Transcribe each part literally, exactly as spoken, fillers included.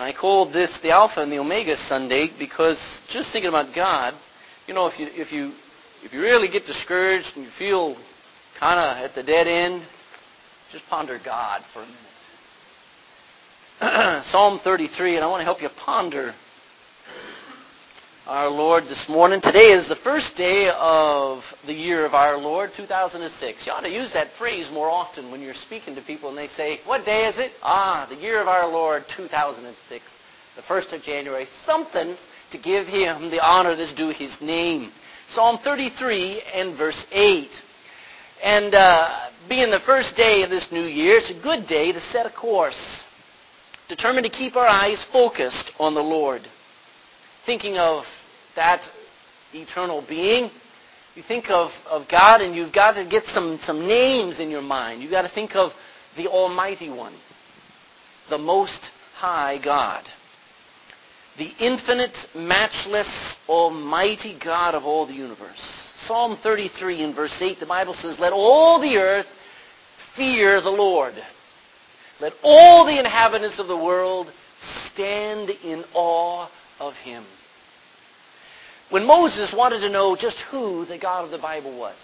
And I called this the Alpha and the Omega Sunday because just thinking about God, you know, if you if you if you really get discouraged and you feel kind of at the dead end, just ponder God for a minute. Psalm thirty-three, and I want to help you ponder our Lord this morning. Today is the first day of the year of our Lord, two thousand six. You ought to use that phrase more often when you're speaking to people and they say, what day is it? Ah, the year of our Lord, two thousand six, the first of January. Something to give Him the honor that's due His name. Psalm thirty-three and verse eight. And uh, being the first day of this new year, it's a good day to set a course. Determined to keep our eyes focused on the Lord. Thinking of that eternal being, you think of, of God, and you've got to get some, some names in your mind. You've got to think of the Almighty One, the Most High God, the infinite, matchless, almighty God of all the universe. Psalm thirty-three in verse eight, the Bible says, let all the earth fear the Lord. Let all the inhabitants of the world stand in awe of Him. When Moses wanted to know just who the God of the Bible was,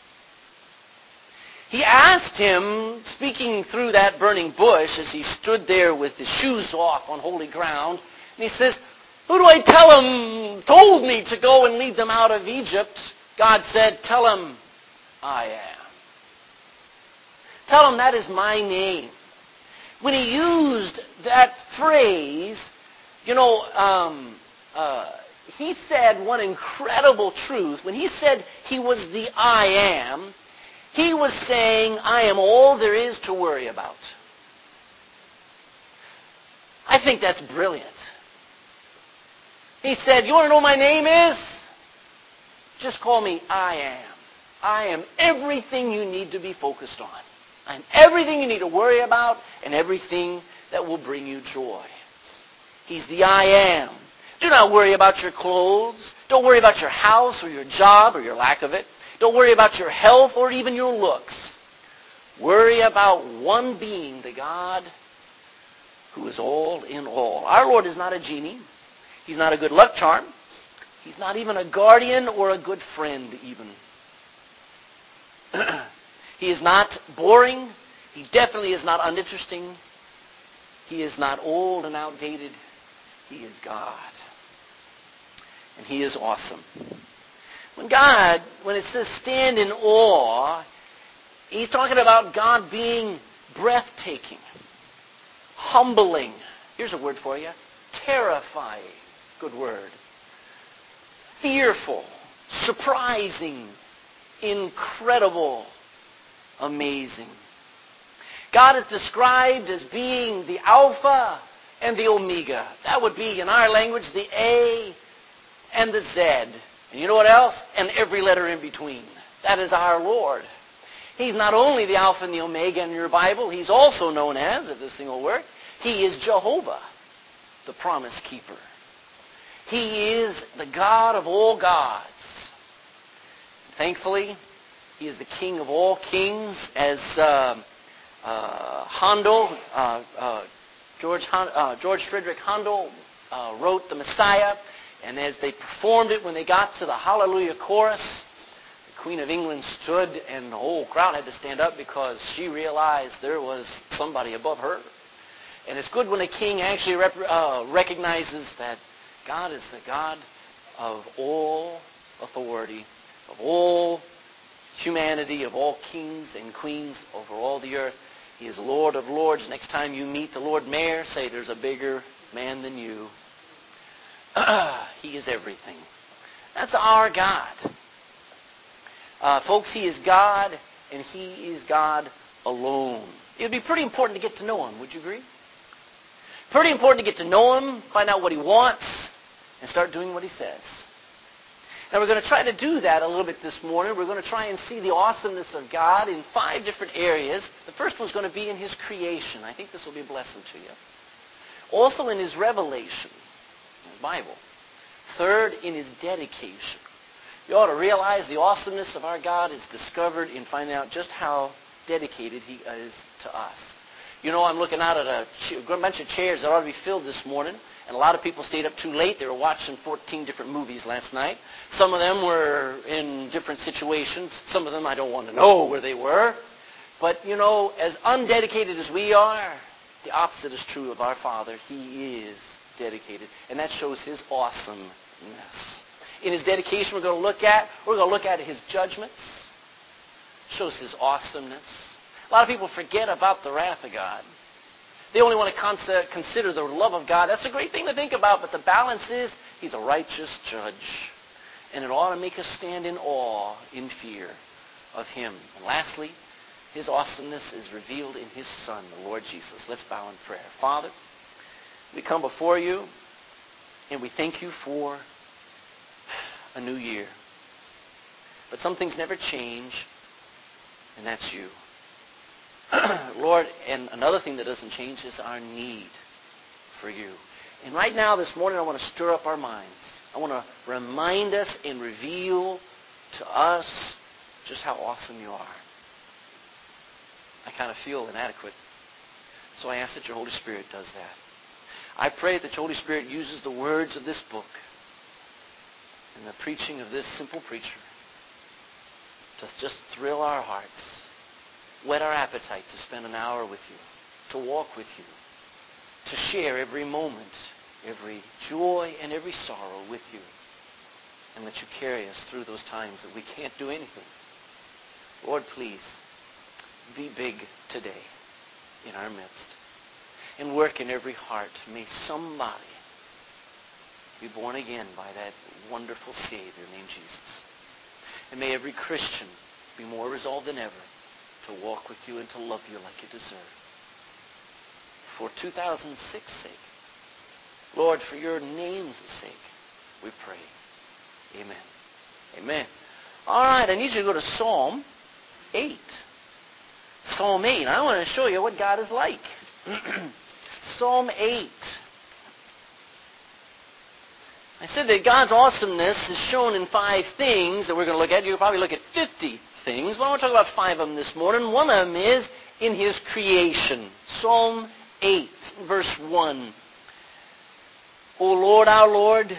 he asked him, speaking through that burning bush as he stood there with his shoes off on holy ground, and he says, who do I tell him told me to go and lead them out of Egypt? God said, tell him I am. Tell him that is my name. When he used that phrase, you know, um, uh, he said one incredible truth. When he said he was the I am, he was saying, I am all there is to worry about. I think that's brilliant. He said, you want to know what my name is? Just call me I am. I am everything you need to be focused on. I'm everything you need to worry about and everything that will bring you joy. He's the I am. Do not worry about your clothes. Don't worry about your house or your job or your lack of it. Don't worry about your health or even your looks. Worry about one being, the God who is all in all. Our Lord is not a genie. He's not a good luck charm. He's not even a guardian or a good friend even. He is not boring. He definitely is not uninteresting. He is not old and outdated. He is God. And He is awesome. When God, when it says stand in awe, He's talking about God being breathtaking, humbling. Here's a word for you. Terrifying. Good word. Fearful, surprising, incredible, amazing. God is described as being the Alpha and the Omega. That would be, in our language, the A and the Z. And you know what else? And every letter in between. That is our Lord. He's not only the Alpha and the Omega in your Bible, He's also known as, if this thing will work, He is Jehovah, the Promise Keeper. He is the God of all gods. Thankfully, He is the King of all kings, as uh, uh, Handel, uh, uh, George, uh, George Friedrich Handel uh, wrote The Messiah, and as they performed it, when they got to the Hallelujah chorus, the Queen of England stood, and the whole crowd had to stand up because she realized there was somebody above her. And it's good when a king actually rep- uh, recognizes that God is the God of all authority, of all humanity, of all kings and queens over all the earth. He is Lord of lords. Next time you meet the Lord Mayor, say, there's a bigger man than you. He is everything. That's our God. Uh, folks, He is God, and He is God alone. It would be pretty important to get to know Him. Would you agree? Pretty important to get to know Him, find out what He wants, and start doing what He says. Now, we're going to try to do that a little bit this morning. We're going to try and see the awesomeness of God in five different areas. The first one's going to be in His creation. I think this will be a blessing to you. Also in His revelation, in the Bible. Third, in His dedication. You ought to realize the awesomeness of our God is discovered in finding out just how dedicated He is to us. You know, I'm looking out at a, ch- a bunch of chairs that ought to be filled this morning. And a lot of people stayed up too late. They were watching fourteen different movies last night. Some of them were in different situations. Some of them I don't want to know where they were. But, you know, as undedicated as we are, the opposite is true of our Father. He is dedicated. And that shows his awesomeness. In his dedication we're going to look at, we're going to look at his judgments. Shows his awesomeness. A lot of people forget about the wrath of God. They only want to consider the love of God. That's a great thing to think about, but the balance is he's a righteous judge. And it ought to make us stand in awe, in fear of him. And lastly, his awesomeness is revealed in his Son, the Lord Jesus. Let's bow in prayer. Father, we come before you, and we thank you for a new year. But some things never change, and that's you. Lord, and another thing that doesn't change is our need for you. And right now, this morning, I want to stir up our minds. I want to remind us and reveal to us just how awesome you are. I kind of feel inadequate. So I ask that your Holy Spirit does that. I pray that your Holy Spirit uses the words of this book and the preaching of this simple preacher to just thrill our hearts, whet our appetite to spend an hour with you, to walk with you, to share every moment, every joy and every sorrow with you, and let you carry us through those times that we can't do anything. Lord, please, be big today in our midst and work in every heart. May somebody be born again by that wonderful Savior named Jesus. And may every Christian be more resolved than ever to walk with you and to love you like you deserve. For two thousand six's sake, Lord, for your name's sake, we pray. Amen. Amen. All right, I need you to go to Psalm eight. Psalm eight. I want to show you what God is like. Psalm eight. I said that God's awesomeness is shown in five things that we're going to look at. You'll probably look at fifty things, but I want to talk about five of them this morning. One of them is in his creation. Psalm eight, verse one. O Lord, our Lord,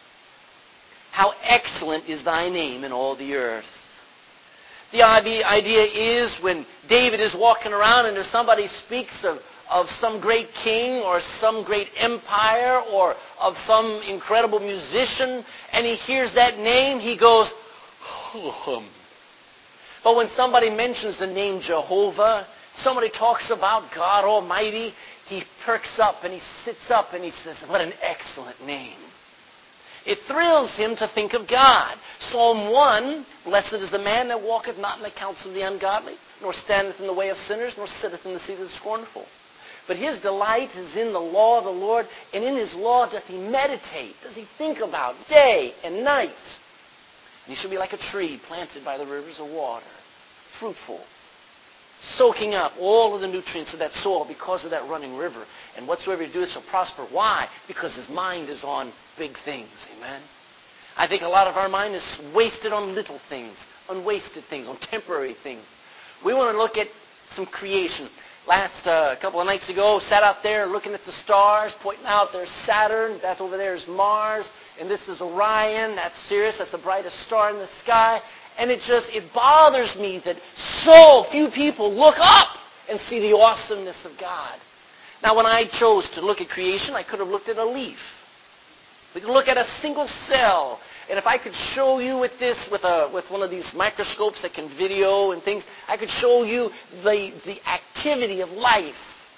how excellent is thy name in all the earth. The idea is when David is walking around and if somebody speaks of, of some great king or some great empire or of some incredible musician and he hears that name, he goes, oh. But when somebody mentions the name Jehovah, somebody talks about God Almighty, he perks up and he sits up and he says, what an excellent name. It thrills him to think of God. Psalm one, blessed is the man that walketh not in the counsel of the ungodly, nor standeth in the way of sinners, nor sitteth in the seat of the scornful. But his delight is in the law of the Lord, and in his law doth he meditate, does he think about day and night. And he shall be like a tree planted by the rivers of water, fruitful, soaking up all of the nutrients of that soil because of that running river. And whatsoever he doeth shall prosper. Why? Because his mind is on big things. Amen? I think a lot of our mind is wasted on little things, on wasted things, on temporary things. We want to look at some creation. Last uh, couple of nights ago, sat out there looking at the stars, pointing out there's Saturn, that over there is Mars, and this is Orion, that's Sirius, that's the brightest star in the sky. And it just, it bothers me that so few people look up and see the awesomeness of God. Now, when I chose to look at creation, I could have looked at a leaf. We could look at a single cell. And if I could show you with this, with a with one of these microscopes that can video and things, I could show you the, the activity of life.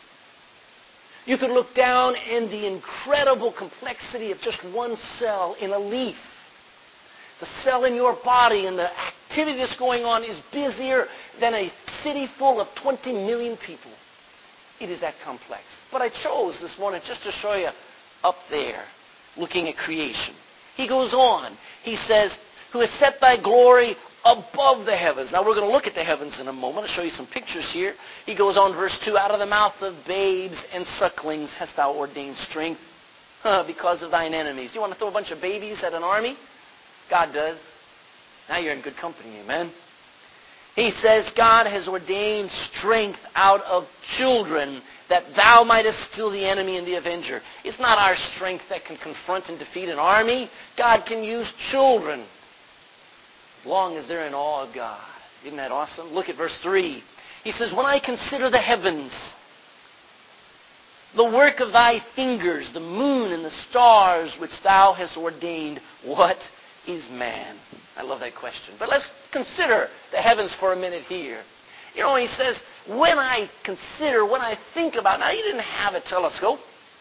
You could look down in the incredible complexity of just one cell in a leaf. The cell in your body and the activity that's going on is busier than a city full of twenty million people. It is that complex. But I chose this morning just to show you up there, looking at creation. He goes on. He says, who has set thy glory above the heavens. Now we're going to look at the heavens in a moment. I'll show you some pictures here. He goes on, verse two, out of the mouth of babes and sucklings hast thou ordained strength huh, because of thine enemies. You want to throw a bunch of babies at an army? God does. Now you're in good company, amen? He says God has ordained strength out of children that thou mightest still the enemy and the avenger. It's not our strength that can confront and defeat an army. God can use children as long as they're in awe of God. Isn't that awesome? Look at verse three. He says, when I consider the heavens, the work of thy fingers, the moon and the stars which thou hast ordained, what is man? I love that question. But let's consider the heavens for a minute here. You know, he says, when I consider, when I think about, now he didn't have a telescope.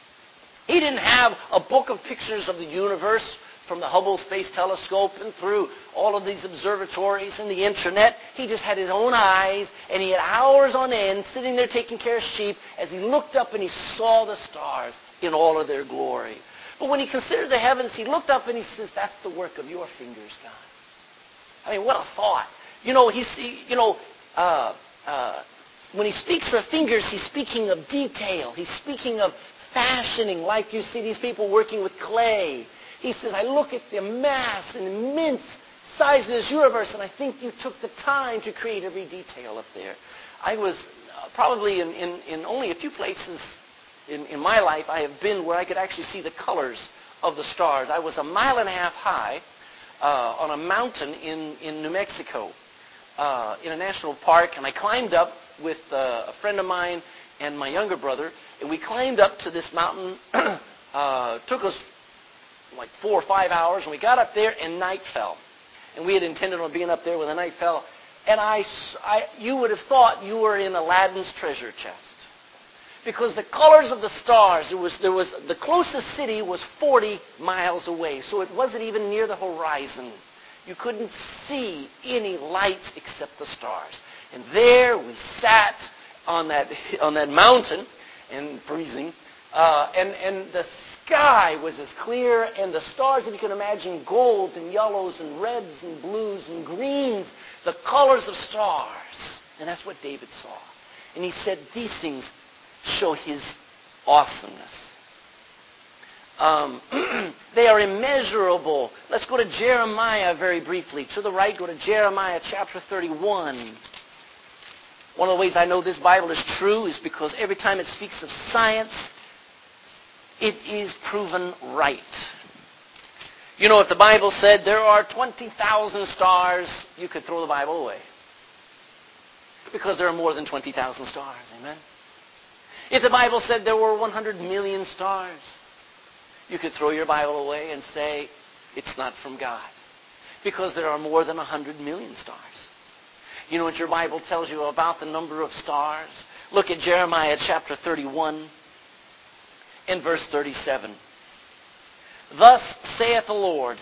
He didn't have a book of pictures of the universe from the Hubble Space Telescope and through all of these observatories and the internet. He just had his own eyes, and he had hours on end sitting there taking care of sheep as he looked up and he saw the stars in all of their glory. But when he considered the heavens, he looked up and he says, that's the work of your fingers, God. I mean, what a thought. You know, he's, he, you know, uh, uh, when he speaks of fingers, he's speaking of detail. He's speaking of fashioning, like you see these people working with clay. He says, I look at the mass and immense size of this universe, and I think you took the time to create every detail up there. I was uh, probably in, in, in only a few places in, in my life I have been where I could actually see the colors of the stars. I was a mile and a half high uh, on a mountain in, in New Mexico uh, in a national park, and I climbed up with uh, a friend of mine and my younger brother, and we climbed up to this mountain. uh, took us like four or five hours, and we got up there, and night fell. And we had intended on being up there when the night fell. And I, I, you would have thought you were in Aladdin's treasure chest. Because the colors of the stars, there was, there was, the closest city was forty miles away, so it wasn't even near the horizon. You couldn't see any lights except the stars. And there we sat on that, on that mountain, and freezing, uh, and, and the sky was as clear, and the stars, if you can imagine, golds and yellows and reds and blues and greens, the colors of stars. And that's what David saw. And he said, these things show his awesomeness. Um, they are immeasurable. Let's go to Jeremiah very briefly. To the right, go to Jeremiah chapter thirty-one. One of the ways I know this Bible is true is because every time it speaks of science, it is proven right. You know, if the Bible said there are twenty thousand stars, you could throw the Bible away. Because there are more than twenty thousand stars. Amen? If the Bible said there were one hundred million stars, you could throw your Bible away and say, it's not from God. Because there are more than one hundred million stars. You know what your Bible tells you about the number of stars? Look at Jeremiah chapter thirty-one. In verse thirty-seven. Thus saith the Lord,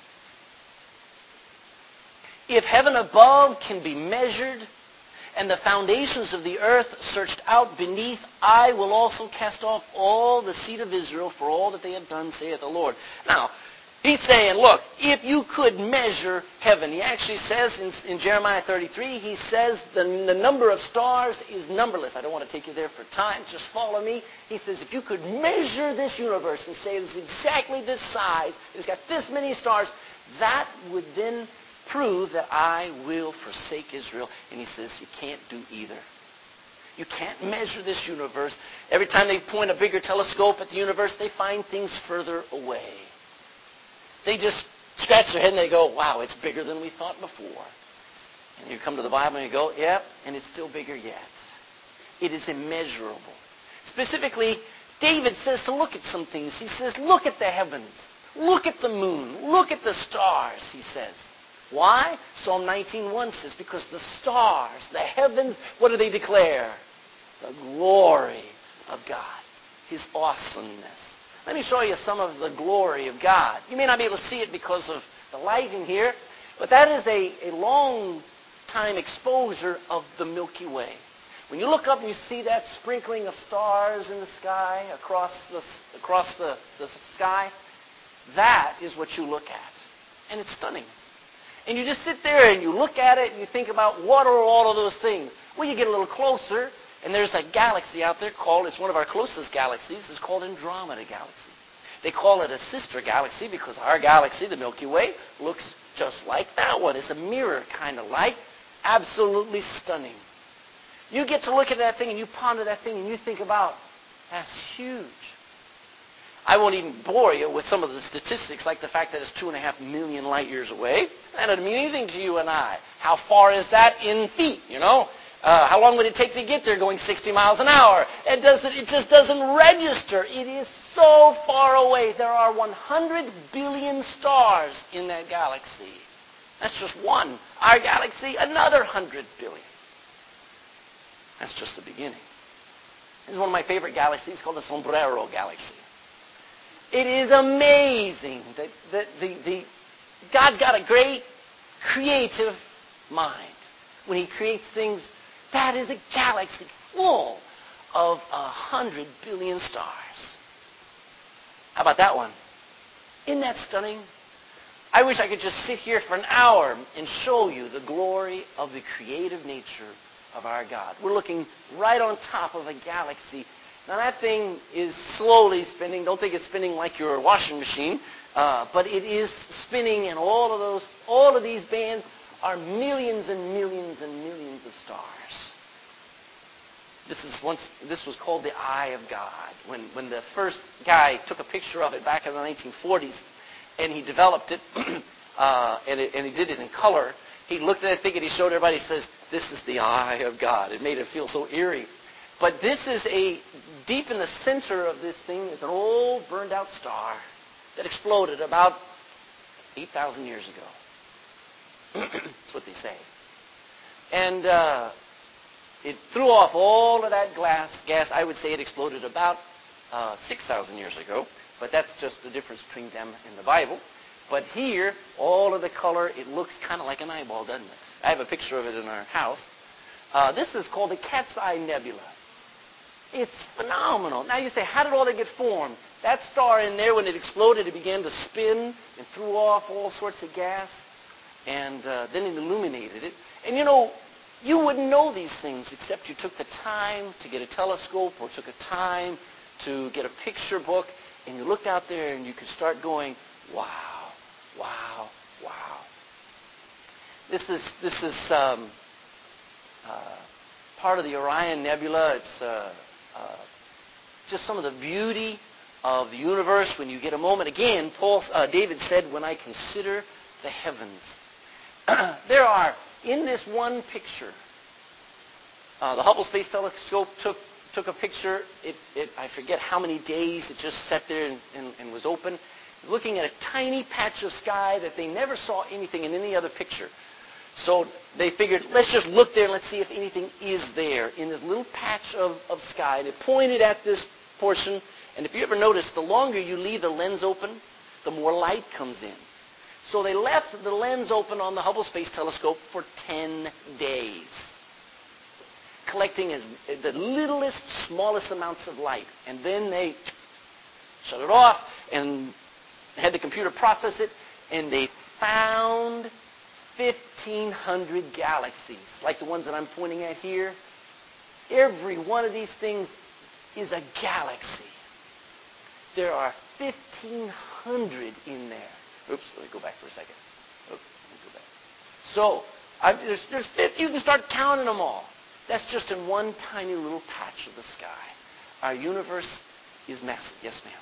if heaven above can be measured, and the foundations of the earth searched out beneath, I will also cast off all the seed of Israel for all that they have done, saith the Lord. Now, he's saying, look, if you could measure heaven, he actually says in, in Jeremiah thirty-three, he says the, the number of stars is numberless. I don't want to take you there for time. Just follow me. He says, if you could measure this universe and say it's exactly this size, it's got this many stars, that would then prove that I will forsake Israel. And he says, you can't do either. You can't measure this universe. Every time they point a bigger telescope at the universe, they find things further away. They just scratch their head and they go, wow, it's bigger than we thought before. And you come to the Bible and you go, yep, and it's still bigger yet. It is immeasurable. Specifically, David says to look at some things. He says, look at the heavens. Look at the moon. Look at the stars, he says. Why? Psalm nineteen one says, because the stars, the heavens, what do they declare? The glory of God, his awesomeness. Let me show you some of the glory of God. You may not be able to see it because of the lighting here, but that is a, a long time exposure of the Milky Way. When you look up and you see that sprinkling of stars in the sky, across the, across the, the sky, that is what you look at. And it's stunning. And you just sit there and you look at it and you think about what are all of those things. Well, you get a little closer, and there's a galaxy out there called, it's one of our closest galaxies, it's called Andromeda Galaxy. They call it a sister galaxy because our galaxy, the Milky Way, looks just like that one. It's a mirror kind of light. Absolutely stunning. You get to look at that thing and you ponder that thing and you think about, that's huge. I won't even bore you with some of the statistics, like the fact that it's two and a half million light years away. That doesn't mean anything to you and I. How far is that in feet, you know? Uh, how long would it take to get there going sixty miles an hour? It doesn't. It just doesn't register. It is so far away. There are one hundred billion stars in that galaxy. That's just one. Our galaxy, another one hundred billion. That's just the beginning. This is one of my favorite galaxies called the Sombrero Galaxy. It is amazing that, that the, the, God's got a great creative mind. When he creates things, that is a galaxy full of a hundred billion stars. How about that one? Isn't that stunning? I wish I could just sit here for an hour and show you the glory of the creative nature of our God. We're looking right on top of a galaxy. Now that thing is slowly spinning. Don't think it's spinning like your washing machine, uh, but it is spinning, and all of those, all of these bands are millions and millions and millions of stars. This is once. This was called the Eye of God. When when the first guy took a picture of it back in the nineteen forties, and he developed it, uh, and it, and he did it in color. He looked at that thing and he showed everybody. He says, "This is the Eye of God." It made it feel so eerie. But this is a, deep in the center of this thing is an old burned out star that exploded about eight thousand years ago. That's what they say. And uh, it threw off all of that glass, gas. I would say it exploded about uh, six thousand years ago. But that's just the difference between them and the Bible. But here, all of the color, it looks kind of like an eyeball, doesn't it? I have a picture of it in our house. Uh, this is called the Cat's Eye Nebula. It's phenomenal. Now you say, how did all that get formed? That star in there, when it exploded, it began to spin and threw off all sorts of gas. And uh, then it illuminated it. And you know, you wouldn't know these things except you took the time to get a telescope or took a time to get a picture book, and you looked out there and you could start going, wow, wow, wow. This is, this is um, uh, part of the Orion Nebula. It's uh, uh, just some of the beauty of the universe. When you get a moment, again, Paul, uh, David said, when I consider the heavens. There are, in this one picture, uh, the Hubble Space Telescope took took a picture. It, it, I forget how many days it just sat there and, and, and was open, looking at a tiny patch of sky that they never saw anything in any other picture. So they figured, let's just look there and let's see if anything is there in this little patch of, of sky. They pointed at this portion, and if you ever notice, the longer you leave the lens open, the more light comes in. So they left the lens open on the Hubble Space Telescope for ten days, collecting as, the littlest, smallest amounts of light. And then they shut it off and had the computer process it, and they found fifteen hundred galaxies, like the ones that I'm pointing at here. Every one of these things is a galaxy. There are fifteen hundred in there. Oops, let me go back for a second. Oops, let me go back. So, I, there's, there's, you can start counting them all. That's just in one tiny little patch of the sky. Our universe is massive. Yes, ma'am.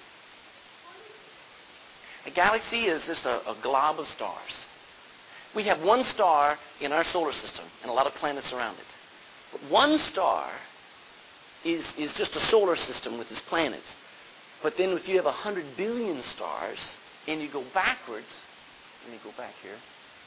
A galaxy is just a, a glob of stars. We have one star in our solar system and a lot of planets around it. But one star is, is just a solar system with its planets. But then if you have one hundred billion stars and you go backwards, let me go back here,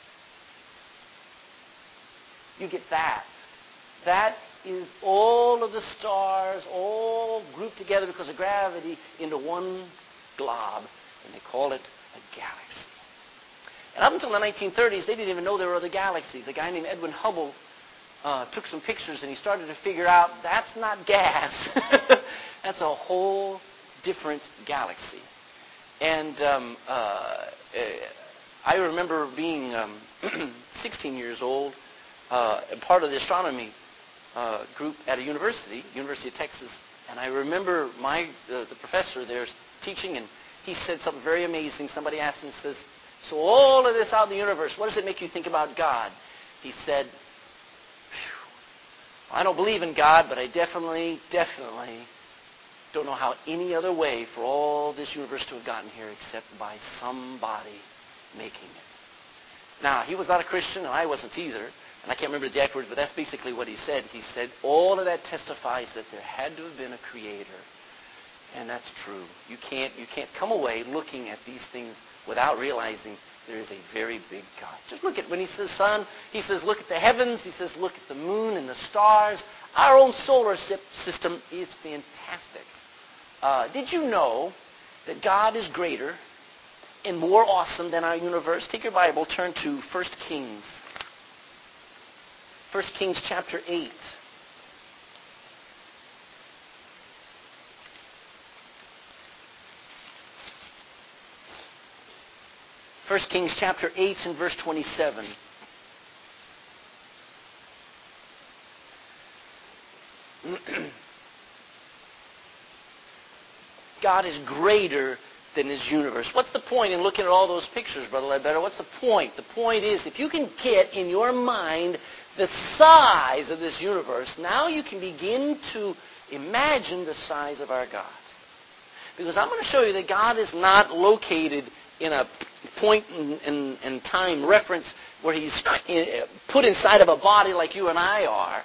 you get that. That is all of the stars all grouped together because of gravity into one glob, and they call it a galaxy. And up until the nineteen thirties, they didn't even know there were other galaxies. A guy named Edwin Hubble uh, took some pictures, and he started to figure out that's not gas. That's a whole different galaxy. And um, uh, I remember being um, sixteen years old, uh, and part of the astronomy uh, group at a university, University of Texas, and I remember my uh, the professor there teaching, and he said something very amazing. Somebody asked him, says, "So all of this out in the universe, what does it make you think about God?" He said, I don't believe in God, but I definitely, definitely don't know how any other way for all this universe to have gotten here except by somebody making it. Now, he was not a Christian, and I wasn't either, and I can't remember the exact words, but that's basically what he said. He said, all of that testifies that there had to have been a creator, and that's true. You can't, you can't come away looking at these things without realizing there is a very big God. Just look at, when he says sun, he says look at the heavens, he says look at the moon and the stars. Our own solar system is fantastic. Uh, did you know that God is greater and more awesome than our universe? Take your Bible, turn to First Kings. First Kings chapter eight. First Kings chapter eight and verse twenty-seven. God is greater than his universe. What's the point in looking at all those pictures, Brother Ledbetter? What's the point? The point is, if you can get in your mind the size of this universe, now you can begin to imagine the size of our God. Because I'm going to show you that God is not located in a point in, in, in time reference where he's put inside of a body like you and I are.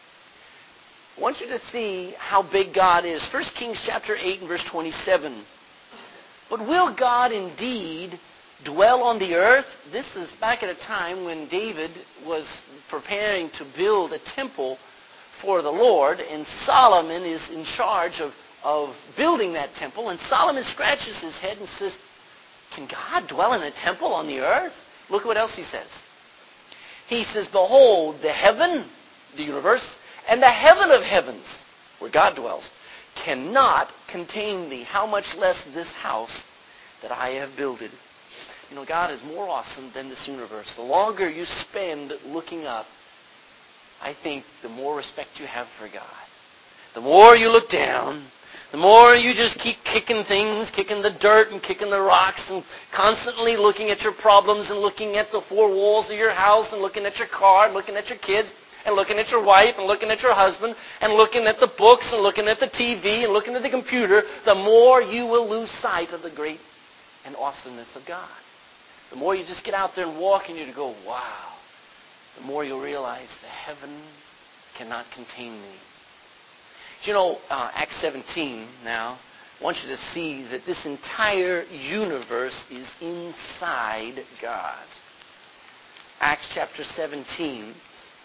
I want you to see how big God is. First Kings chapter eight and verse twenty-seven. But will God indeed dwell on the earth? This is back at a time when David was preparing to build a temple for the Lord, and Solomon is in charge of, of building that temple. And Solomon scratches his head and says, can God dwell in a temple on the earth? Look at what else he says. He says, behold, the heaven, the universe, and the heaven of heavens, where God dwells, cannot contain thee. How much less this house that I have builded. You know, God is more awesome than this universe. The longer you spend looking up, I think the more respect you have for God. The more you look down, the more you just keep kicking things, kicking the dirt and kicking the rocks and constantly looking at your problems and looking at the four walls of your house and looking at your car and looking at your kids and looking at your wife and looking at your husband and looking at the books and looking at the T V and looking at the computer, the more you will lose sight of the great and awesomeness of God. The more you just get out there and walk and you go, wow, the more you'll realize the heaven cannot contain me. You know, uh, Acts seventeen now, I want you to see that this entire universe is inside God. Acts chapter seventeen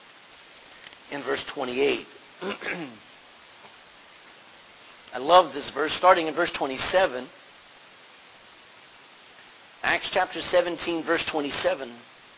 in verse twenty-eight. I love this verse, starting in verse twenty-seven. Acts chapter seventeen, verse twenty-seven.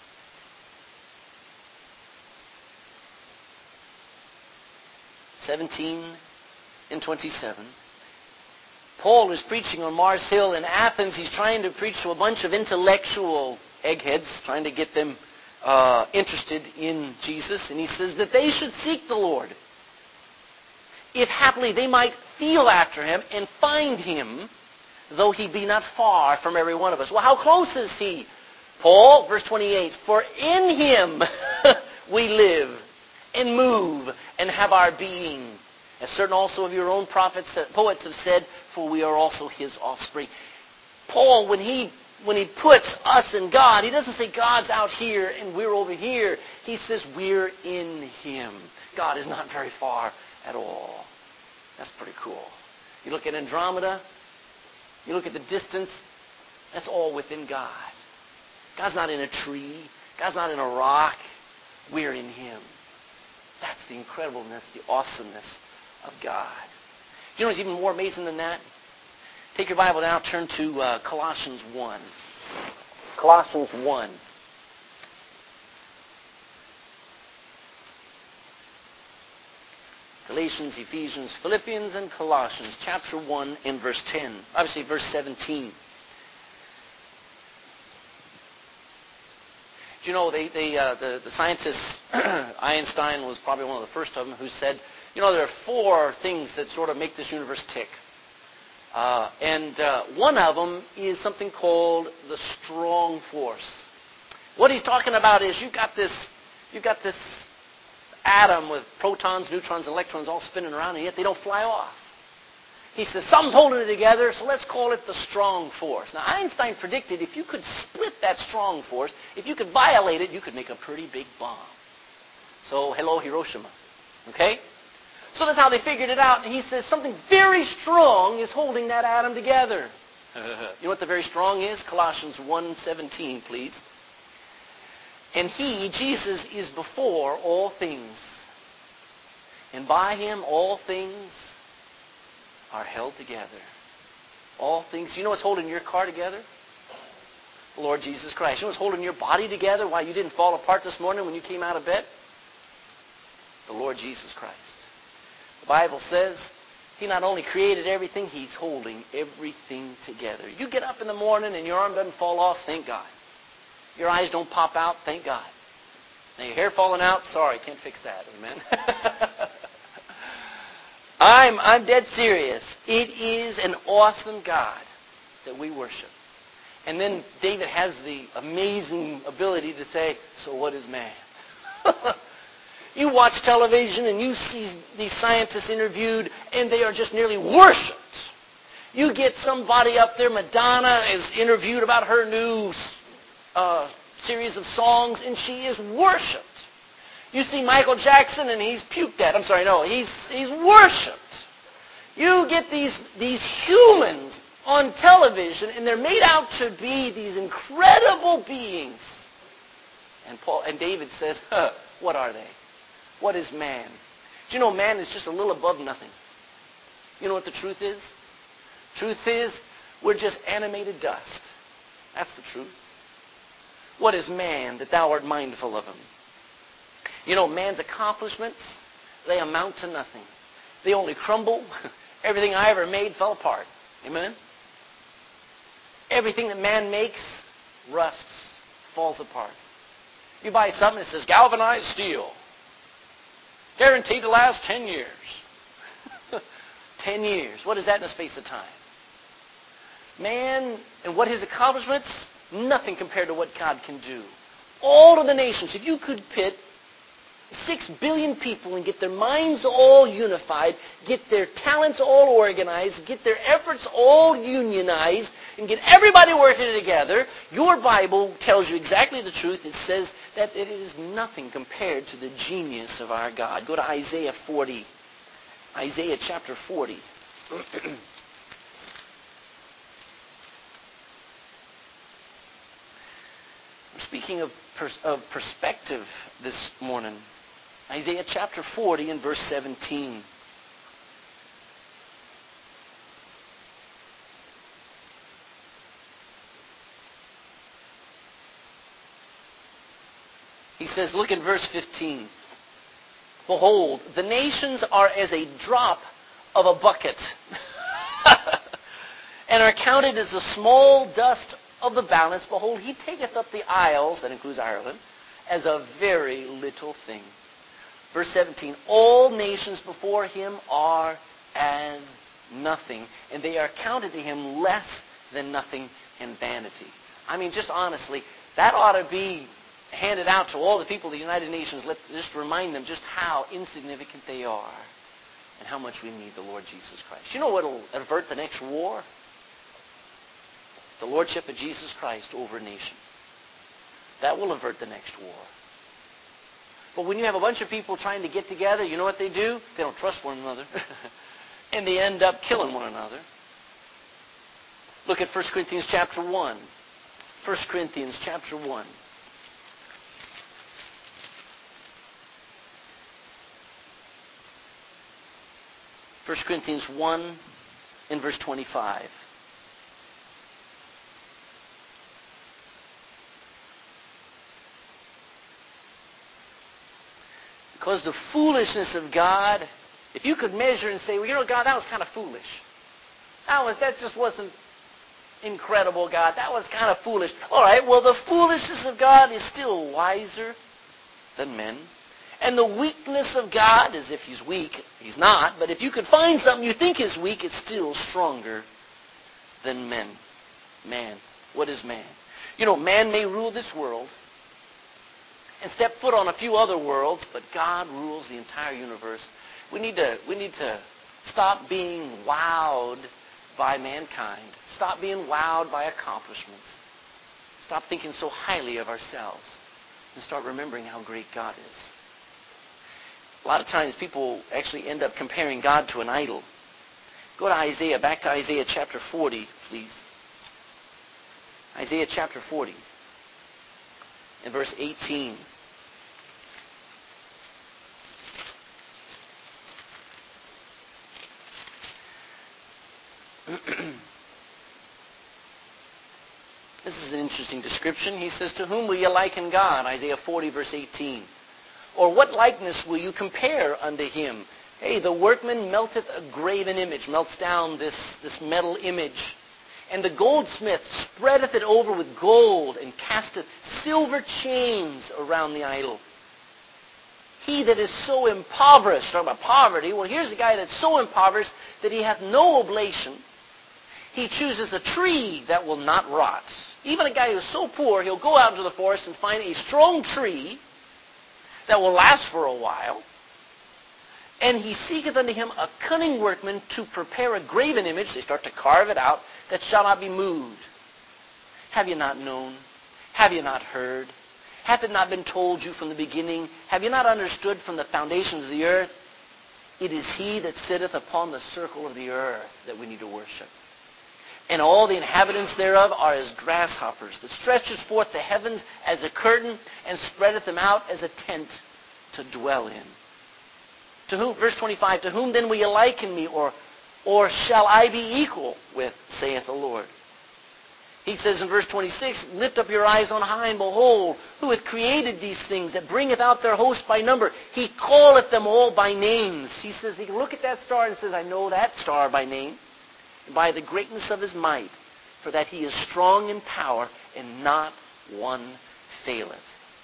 seventeen and twenty-seven. Paul is preaching on Mars Hill in Athens. He's trying to preach to a bunch of intellectual eggheads, trying to get them uh, interested in Jesus. And he says that they should seek the Lord, if haply they might feel after him and find him, though he be not far from every one of us. Well, how close is he? Paul, verse twenty-eight, for in him we live and move and have our being. As certain also of your own prophets, poets have said, for we are also his offspring. Paul, when he when he puts us in God, he doesn't say God's out here and we're over here. He says we're in him. God is not very far at all. That's pretty cool. You look at Andromeda, you look at the distance, that's all within God. God's not in a tree. God's not in a rock. We're in him. That's the incredibleness, the awesomeness of God. Do you know what's even more amazing than that? Take your Bible now, turn to uh, Colossians one. Colossians one. Galatians, Ephesians, Philippians, and Colossians, chapter one and verse ten. Obviously, verse seventeen. Do you know, they, they, uh, the, the scientists, Einstein was probably one of the first of them, who said, you know, there are four things that sort of make this universe tick. Uh, and uh, one of them is something called the strong force. What he's talking about is you've got this, you've got this atom with protons, neutrons, and electrons all spinning around, and yet they don't fly off. He says, something's holding it together, so let's call it the strong force. Now, Einstein predicted if you could split that strong force, if you could violate it, you could make a pretty big bomb. So, hello, Hiroshima. Okay? So that's how they figured it out. And he says something very strong is holding that atom together. You know what the very strong is? Colossians one seventeen, please. And he, Jesus, is before all things. And by him all things are held together. All things. You know what's holding your car together? The Lord Jesus Christ. You know what's holding your body together? Why you didn't fall apart this morning when you came out of bed? The Lord Jesus Christ. The Bible says he not only created everything, he's holding everything together. You get up in the morning and your arm doesn't fall off, thank God. Your eyes don't pop out, thank God. Now your hair falling out, sorry, can't fix that. Amen. I'm, I'm dead serious. It is an awesome God that we worship. And then David has the amazing ability to say, so what is man? You watch television and you see these scientists interviewed and they are just nearly worshipped. You get somebody up there, Madonna is interviewed about her new uh, series of songs and she is worshipped. You see Michael Jackson and he's puked at. I'm sorry, no, he's, he's worshipped. You get these, these humans on television and they're made out to be these incredible beings. And Paul and David says, huh, what are they? What is man? Do you know man is just a little above nothing? You know what the truth is? Truth is, we're just animated dust. That's the truth. What is man that thou art mindful of him? You know, man's accomplishments, they amount to nothing. They only crumble. Everything I ever made fell apart. Amen? Everything that man makes rusts, falls apart. You buy something that says galvanized steel. Guaranteed to last ten years. ten years. What is that in the space of time? Man and what his accomplishments, nothing compared to what God can do. All of the nations, if you could pit six billion people and get their minds all unified, get their talents all organized, get their efforts all unionized, and get everybody working together, your Bible tells you exactly the truth. It says that it is nothing compared to the genius of our God. Go to Isaiah forty. Isaiah chapter forty. We're speaking of, pers- of perspective this morning. Isaiah chapter forty and verse seventeen. He says, look at verse fifteen. Behold, the nations are as a drop of a bucket, and are counted as the small dust of the balance. Behold, he taketh up the isles, that includes Ireland, as a very little thing. Verse seventeen, all nations before him are as nothing, and they are counted to him less than nothing and vanity. I mean, just honestly, that ought to be handed out to all the people of the United Nations, let, just remind them just how insignificant they are and how much we need the Lord Jesus Christ. You know what will avert the next war? The Lordship of Jesus Christ over a nation. That will avert the next war. But when you have a bunch of people trying to get together, you know what they do? They don't trust one another. And they end up killing one another. Look at First Corinthians chapter one. First Corinthians chapter one. First Corinthians one and verse twenty-five. Because the foolishness of God, if you could measure and say, well, you know, God, that was kind of foolish. That was that just wasn't incredible, God. That was kind of foolish. All right, well, the foolishness of God is still wiser than men. And the weakness of God, as if he's weak, he's not. But if you could find something you think is weak, it's still stronger than men. Man. What is man? You know, man may rule this world. and step foot on a few other worlds, but God rules the entire universe. We need to, we need to stop being wowed by mankind. Stop being wowed by accomplishments. Stop thinking so highly of ourselves and start remembering how great God is. A lot of times people actually end up comparing God to an idol. Go to Isaiah, back to Isaiah chapter forty, please. Isaiah chapter forty, in verse eighteen. This is an interesting description. He says, to whom will you liken God? Isaiah forty, verse eighteen. Or what likeness will you compare unto him? Hey, the workman melteth a graven image, melts down this, this metal image. And the goldsmith spreadeth it over with gold, and casteth silver chains around the idol. He that is so impoverished, talking about poverty, well, here's a guy that's so impoverished that he hath no oblation. He chooses a tree that will not rot. Even a guy who's so poor, he'll go out into the forest and find a strong tree that will last for a while. And he seeketh unto him a cunning workman to prepare a graven image. They start to carve it out, that shall not be moved. Have you not known? Have you not heard? Hath it not been told you from the beginning? Have you not understood from the foundations of the earth? It is he that sitteth upon the circle of the earth that we need to worship. And all the inhabitants thereof are as grasshoppers, that stretches forth the heavens as a curtain, and spreadeth them out as a tent to dwell in. To whom, verse twenty-five, to whom then will you liken me, or, or shall I be equal with, saith the Lord? He says in verse twenty-six, lift up your eyes on high, and behold, who hath created these things, that bringeth out their host by number. He calleth them all by names. He says, he can look at that star and says, I know that star by name, and by the greatness of his might, for that he is strong in power, and not one faileth.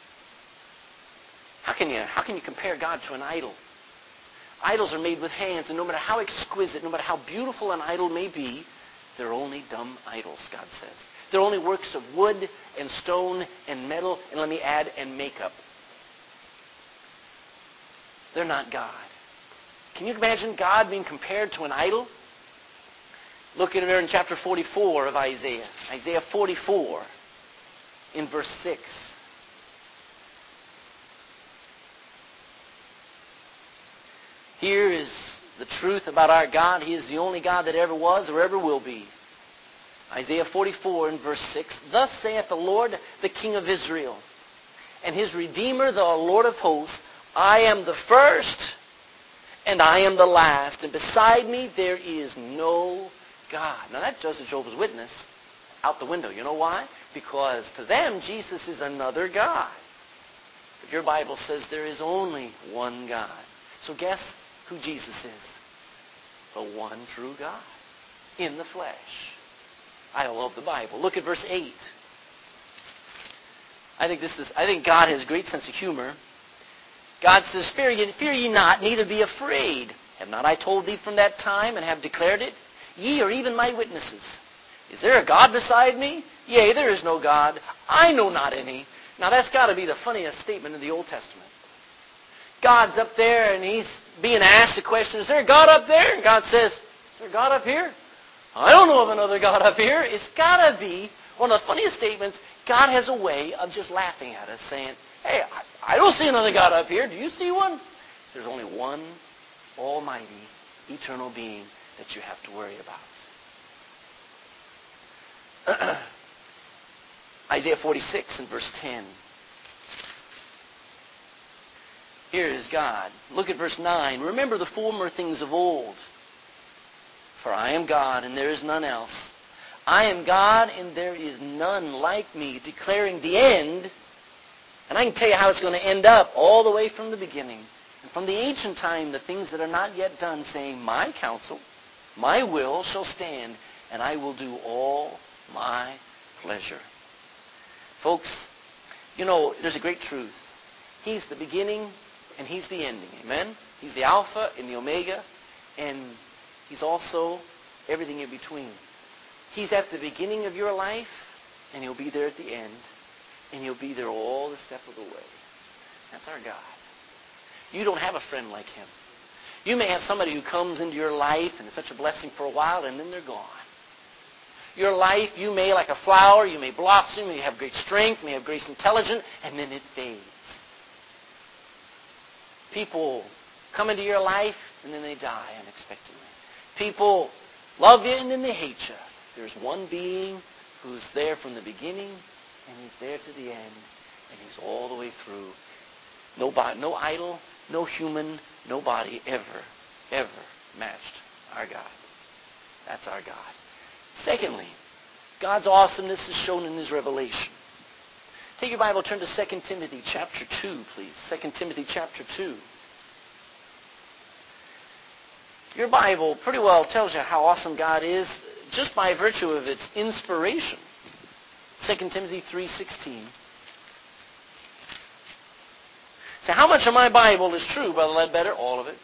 How can you, how can you compare God to an idol? Idols are made with hands, and no matter how exquisite, no matter how beautiful an idol may be, they're only dumb idols, God says. They're only works of wood and stone and metal, and let me add, and makeup. They're not God. Can you imagine God being compared to an idol? Look at it there in chapter forty-four of Isaiah. Isaiah forty-four, in verse six. Here is the truth about our God. He is the only God that ever was or ever will be. Isaiah forty-four in verse six. Thus saith the Lord, the King of Israel, and his Redeemer, the Lord of hosts, I am the first, and I am the last, and beside me there is no God. Now that does the Jehovah's Witness out the window. You know why? Because to them, Jesus is another God. But your Bible says there is only one God. So guess who Jesus is? The one true God in the flesh. I love the Bible. Look at verse eight. I think this is. I think God has a great sense of humor. God says, fear ye, fear ye not, neither be afraid. Have not I told thee from that time, and have declared it? Ye are even my witnesses. Is there a God beside me? Yea, there is no God. I know not any. Now that's got to be the funniest statement in the Old Testament. God's up there, and he's being asked a question, is there a God up there? And God says, is there a God up here? I don't know of another God up here. It's got to be one of the funniest statements. God has a way of just laughing at us, saying, hey, I, I don't see another God up here. Do you see one? There's only one almighty, eternal being that you have to worry about. Isaiah forty-six and verse ten. Here is God. Look at verse nine. Remember the former things of old. For I am God, and there is none else. I am God, and there is none like me, declaring the end. And I can tell you how it's going to end up all the way from the beginning. And from the ancient time, the things that are not yet done, saying, my counsel, my will shall stand, and I will do all my pleasure. Folks, you know, there's a great truth. He's the beginning, and he's the ending. Amen? He's the Alpha and the Omega, and he's also everything in between. He's at the beginning of your life, and he'll be there at the end, and he'll be there all the step of the way. That's our God. You don't have a friend like him. You may have somebody who comes into your life and is such a blessing for a while, and then they're gone. Your life, you may, like a flower, you may blossom, you may have great strength, you may have great intelligence, and then it fades. People come into your life, and then they die unexpectedly. People love you, and then they hate you. There's one being who's there from the beginning, and he's there to the end, and he's all the way through. No, body, no idol, no human, nobody ever, ever matched our God. That's our God. Secondly, God's awesomeness is shown in his revelation. Take your Bible, turn to Second Timothy chapter two, please. Second Timothy chapter two. Your Bible pretty well tells you how awesome God is just by virtue of its inspiration. Second Timothy three sixteen. So how much of my Bible is true, Brother Ledbetter? All of it.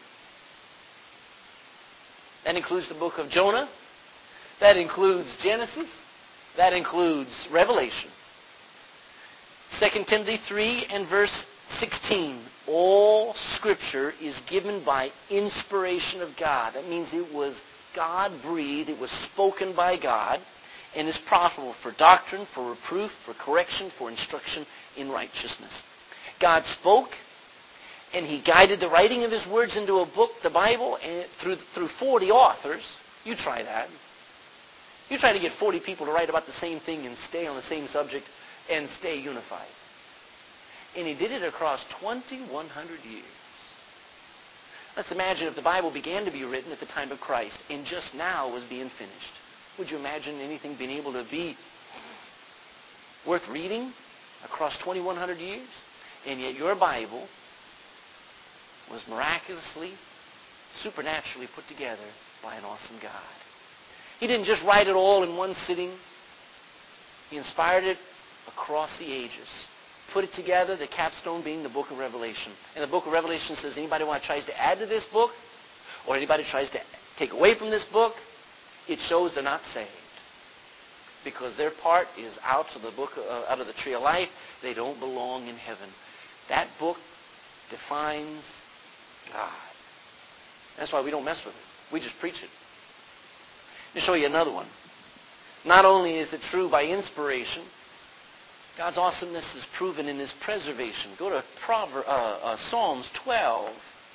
That includes the book of Jonah. That includes Genesis. That includes Revelation. Second Timothy three and verse sixteen. All Scripture is given by inspiration of God. That means it was God-breathed. It was spoken by God and is profitable for doctrine, for reproof, for correction, for instruction in righteousness. God spoke, and he guided the writing of his words into a book, the Bible, and through, through forty authors. You try that. You try to get forty people to write about the same thing and stay on the same subject and stay unified. And he did it across twenty-one hundred years. Let's imagine if the Bible began to be written at the time of Christ and just now was being finished. Would you imagine anything being able to be worth reading across twenty-one hundred years? And yet your Bible was miraculously, supernaturally put together by an awesome God. He didn't just write it all in one sitting. He inspired it across the ages. Put it together, the capstone being the book of Revelation. And the book of Revelation says anybody who tries to add to this book or anybody tries to take away from this book, it shows they're not saved. Because their part is out of the book, uh, out of the tree of life. They don't belong in heaven. That book defines God. That's why we don't mess with it. We just preach it. Let me show you another one. Not only is it true by inspiration, God's awesomeness is proven in his preservation. Go to Proverbs, uh, uh, Psalms twelve.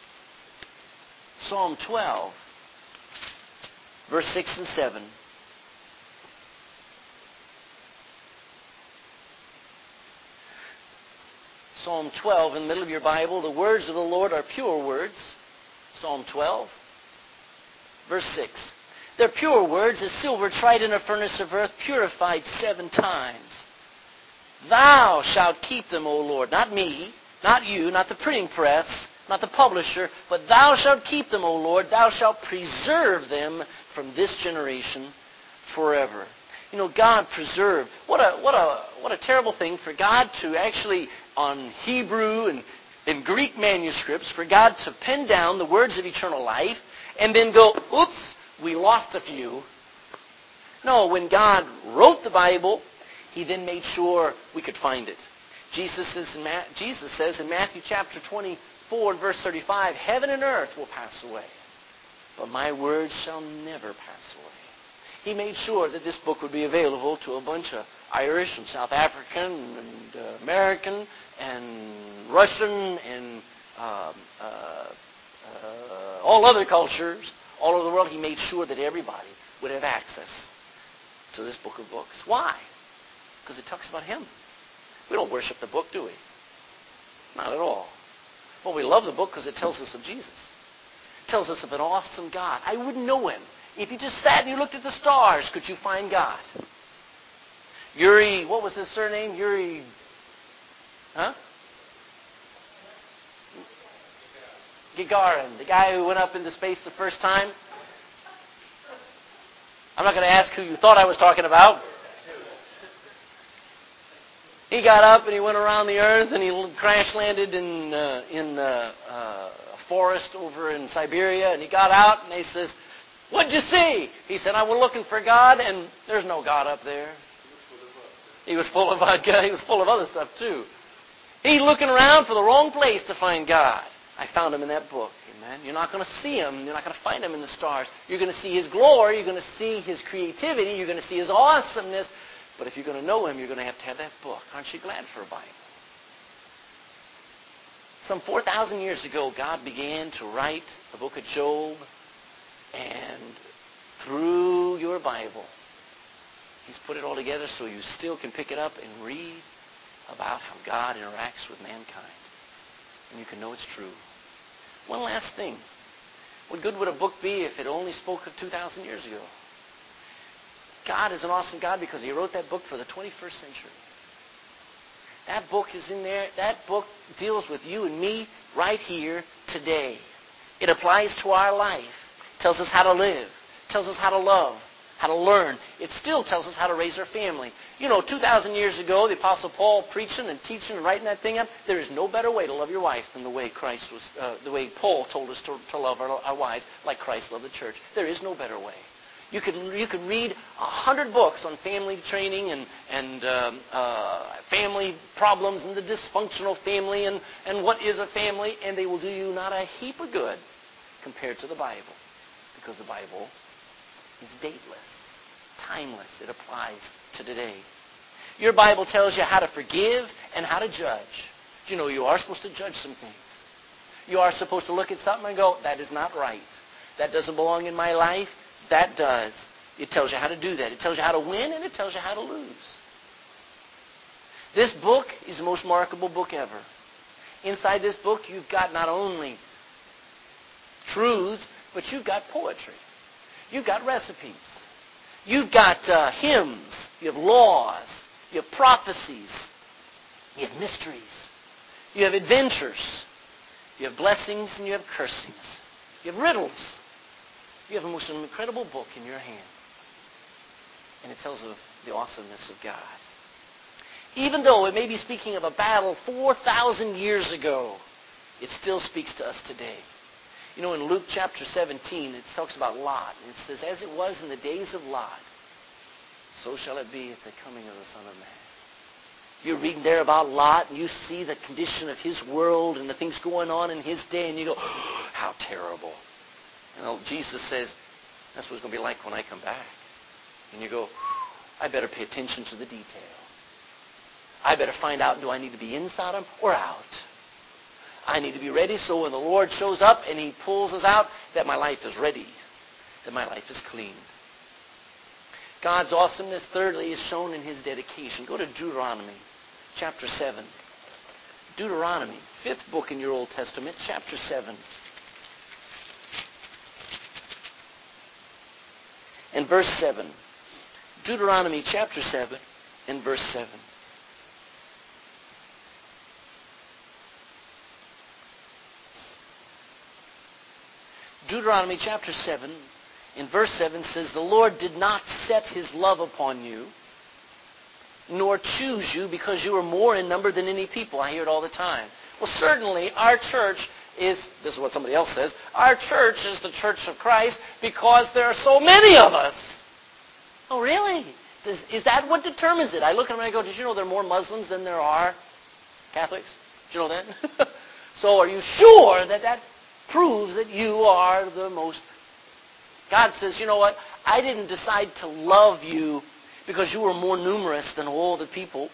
Psalm twelve, verse six and seven. Psalm twelve, in the middle of your Bible, the words of the Lord are pure words. Psalm twelve, verse six. They're pure words as silver tried in a furnace of earth, purified seven times. Thou shalt keep them, O Lord. Not me, not you, not the printing press, not the publisher, but thou shalt keep them, O Lord. Thou shalt preserve them from this generation forever. You know, God preserved. What a what a what a terrible thing for God to actually, on Hebrew and in Greek manuscripts, for God to pen down the words of eternal life and then go, oops, we lost a few. No, when God wrote the Bible, he then made sure we could find it. Jesus says in, Ma- Jesus says in Matthew chapter twenty-four and verse thirty-five, heaven and earth will pass away, but my words shall never pass away. He made sure that this book would be available to a bunch of Irish and South African and uh, American and Russian and um, uh, uh, all other cultures all over the world. He made sure that everybody would have access to this book of books. Why? Because it talks about him. We don't worship the book, do we? Not at all. Well, we love the book because it tells us of Jesus. It tells us of an awesome God. I wouldn't know him. If you just sat and you looked at the stars, could you find God? Yuri, what was his surname? Yuri, huh? Gagarin, the guy who went up into space the first time. I'm not going to ask who you thought I was talking about. He got up and he went around the earth and he crash landed in uh, in uh, uh, a forest over in Siberia. And he got out and he says, "What'd you see?" He said, "I was looking for God, and there's no God up there." He was full of vodka. He was full of other stuff too. He's looking around for the wrong place to find God. I found him in that book. Amen. You're not going to see him. You're not going to find him in the stars. You're going to see his glory. You're going to see his creativity. You're going to see his awesomeness. But if you're going to know him, you're going to have to have that book. Aren't you glad for a Bible? Some four thousand years ago, God began to write the book of Job. And through your Bible, he's put it all together so you still can pick it up and read about how God interacts with mankind. And you can know it's true. One last thing. What good would a book be if it only spoke of two thousand years ago? God is an awesome God because he wrote that book for the twenty-first century. That book is in there. That book deals with you and me right here today. It applies to our life. It tells us how to live. It tells us how to love, how to learn. It still tells us how to raise our family. You know, two thousand years ago, the Apostle Paul preaching and teaching and writing that thing up, there is no better way to love your wife than the way Christ was, uh, the way Paul told us to, to love our, our wives, like Christ loved the church. There is no better way. You could you could read a hundred books on family training and and um, uh, family problems and the dysfunctional family and, and what is a family, and they will do you not a heap of good compared to the Bible, because the Bible is dateless, timeless. It applies to today. Your Bible tells you how to forgive and how to judge. You know, you are supposed to judge some things. You are supposed to look at something and go, that is not right. That doesn't belong in my life. That does. It tells you how to do that. It tells you how to win, and it tells you how to lose. This book is the most remarkable book ever. Inside this book, you've got not only truths, but you've got poetry. You've got recipes. You've got uh, hymns. You have laws. You have prophecies. You have mysteries. You have adventures. You have blessings and you have cursings. You have riddles. You have the most incredible book in your hand. And it tells of the awesomeness of God. Even though it may be speaking of a battle four thousand years ago, it still speaks to us today. You know, in Luke chapter seventeen, it talks about Lot. And it says, as it was in the days of Lot, so shall it be at the coming of the Son of Man. You're reading there about Lot, and you see the condition of his world and the things going on in his day, and you go, oh, how terrible. You know, Jesus says, that's what it's going to be like when I come back. And you go, I better pay attention to the detail. I better find out, do I need to be in Sodom or out? I need to be ready so when the Lord shows up and he pulls us out, that my life is ready, that my life is clean. God's awesomeness, thirdly, is shown in his dedication. Go to Deuteronomy chapter seven. Deuteronomy, fifth book in your Old Testament, chapter seven. And verse seven. Deuteronomy chapter seven and verse seven. Deuteronomy chapter seven in verse seven says, the Lord did not set his love upon you, nor choose you because you are more in number than any people. I hear it all the time. Well, certainly our church is, this is what somebody else says, our church is the church of Christ because there are so many of us. Oh, really? Does, is that what determines it? I look at them and I go, did you know there are more Muslims than there are Catholics? Did you know that? So are you sure that that proves that you are the most... God says, you know what? I didn't decide to love you because you were more numerous than all the people.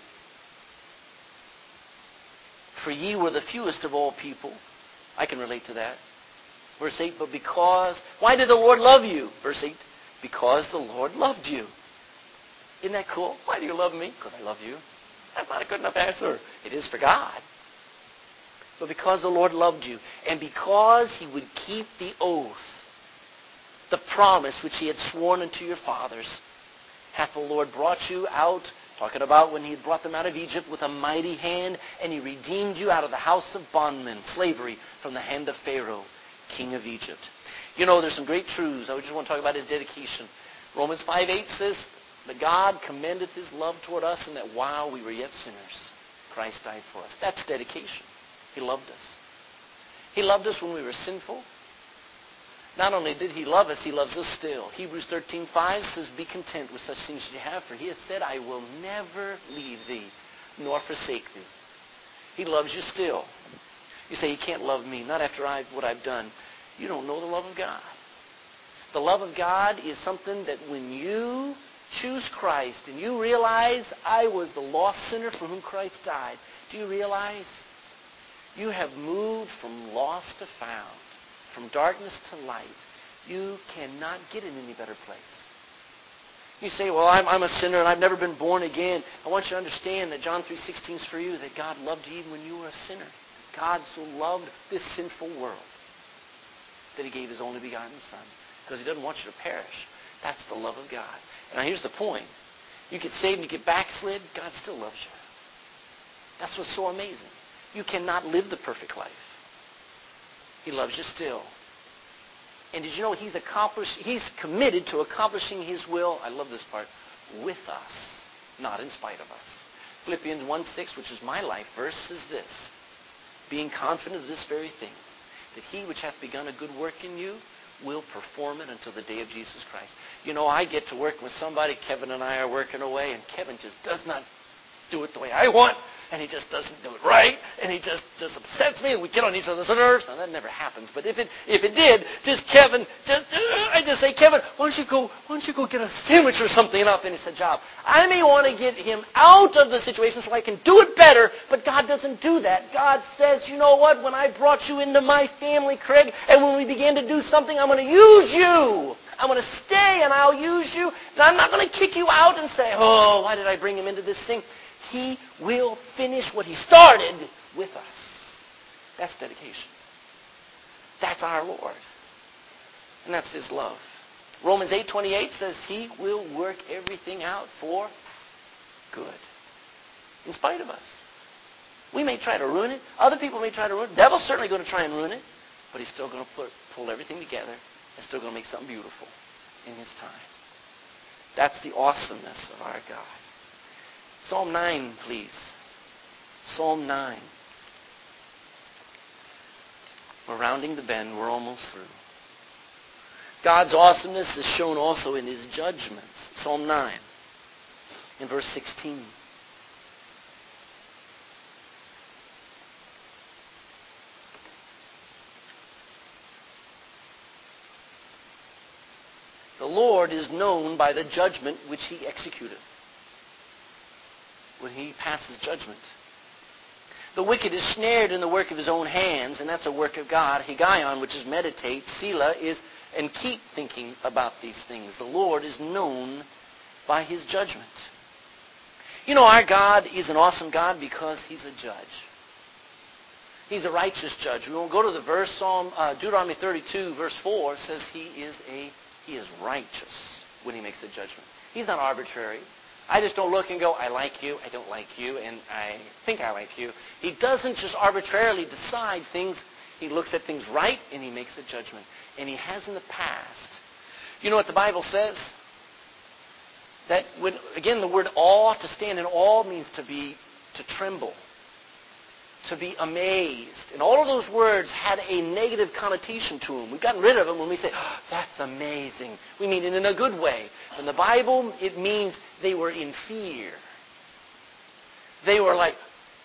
For ye were the fewest of all people. I can relate to that. Verse eight, but because... Why did the Lord love you? Verse eight, because the Lord loved you. Isn't that cool? Why do you love me? Because I love you. That's not a good enough answer. It is for God. But because the Lord loved you, and because he would keep the oath, the promise which he had sworn unto your fathers, hath the Lord brought you out, talking about when he had brought them out of Egypt with a mighty hand, and he redeemed you out of the house of bondmen, slavery, from the hand of Pharaoh, king of Egypt. You know, there's some great truths. I just want to talk about his dedication. Romans five eight says, but God commendeth his love toward us, and that while we were yet sinners, Christ died for us. That's dedication. He loved us. He loved us when we were sinful. Not only did he love us, he loves us still. Hebrews thirteen five says, be content with such things as you have, for he hath said, I will never leave thee nor forsake thee. He loves you still. You say, He can't love me, not after I've, what I've done. You don't know the love of God. The love of God is something that when you choose Christ and you realize I was the lost sinner for whom Christ died, do you realize you have moved from lost to found, from darkness to light? You cannot get in any better place. You say, well, I'm, I'm a sinner and I've never been born again. I want you to understand that John three sixteen is for you, that God loved you even when you were a sinner. God so loved this sinful world that He gave His only begotten Son, because He doesn't want you to perish. That's the love of God. And now here's the point. You get saved and you get backslid, God still loves you. That's what's so amazing. You cannot live the perfect life. He loves you still. And did you know He's accomplished, He's committed to accomplishing His will, I love this part, with us, not in spite of us. Philippians one six, which is my life verse, is this: being confident of this very thing, that He which hath begun a good work in you will perform it until the day of Jesus Christ. You know, I get to work with somebody, Kevin and I are working away, and Kevin just does not do it the way I want, and he just doesn't do it right, and he just, just upsets me, and we get on each other's nerves. Now, that never happens, but if it if it did, just Kevin, just uh, I just say, Kevin, why don't you go, why don't you go get a sandwich or something and I'll finish the job. I may want to get him out of the situation so I can do it better, but God doesn't do that. God says, you know what, when I brought you into my family, Craig, and when we began to do something, I'm going to use you. I'm going to stay and I'll use you. And I'm not going to kick you out and say, oh, why did I bring him into this thing? He will finish what He started with us. That's dedication. That's our Lord. And that's His love. Romans eight twenty-eight says He will work everything out for good. In spite of us. We may try to ruin it. Other people may try to ruin it. The devil's certainly going to try and ruin it. But he's still going to put, pull everything together and still going to make something beautiful in His time. That's the awesomeness of our God. Psalm nine, please. Psalm nine. We're rounding the bend. We're almost through. God's awesomeness is shown also in His judgments. Psalm nine, in verse sixteen. The Lord is known by the judgment which He executeth. When He passes judgment. The wicked is snared in the work of his own hands, and that's a work of God. Higgaion, which is meditate. Selah is, and keep thinking about these things. The Lord is known by His judgment. You know, our God is an awesome God because He's a judge. He's a righteous judge. We won't go to the verse. Psalm uh, Deuteronomy thirty-two, verse four says He is a He is righteous when He makes a judgment. He's not arbitrary. I just don't look and go, I like you, I don't like you, and I think I like you. He doesn't just arbitrarily decide things. He looks at things right, and He makes a judgment. And He has in the past. You know what the Bible says? That, when, again, the word awe, to stand in awe, means to be, to tremble. To be amazed. And all of those words had a negative connotation to them. We've gotten rid of them when we say, oh, that's amazing. We mean it in a good way. In the Bible, it means they were in fear. They were like,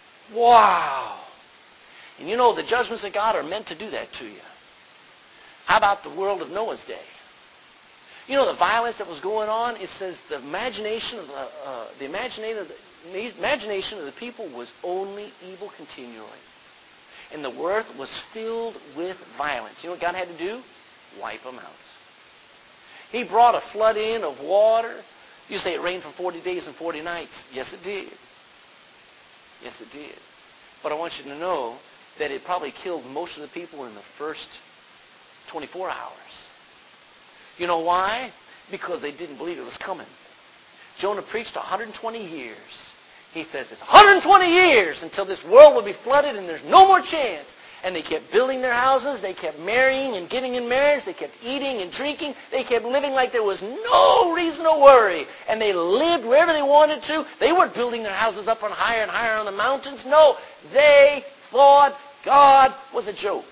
wow. And you know, the judgments of God are meant to do that to you. How about the world of Noah's day? You know, the violence that was going on, it says the imagination of the, uh, the imagination of the, the imagination of the people was only evil continually. And the earth was filled with violence. You know what God had to do? Wipe them out. He brought a flood in of water. You say it rained for forty days and forty nights. Yes, it did. Yes, it did. But I want you to know that it probably killed most of the people in the first twenty-four hours. You know why? Because they didn't believe it was coming. Jonah preached one hundred twenty years. He says it's one hundred twenty years until this world will be flooded and there's no more chance. And they kept building their houses. They kept marrying and giving in marriage. They kept eating and drinking. They kept living like there was no reason to worry. And they lived wherever they wanted to. They weren't building their houses up on higher and higher on the mountains. No, they thought God was a joke.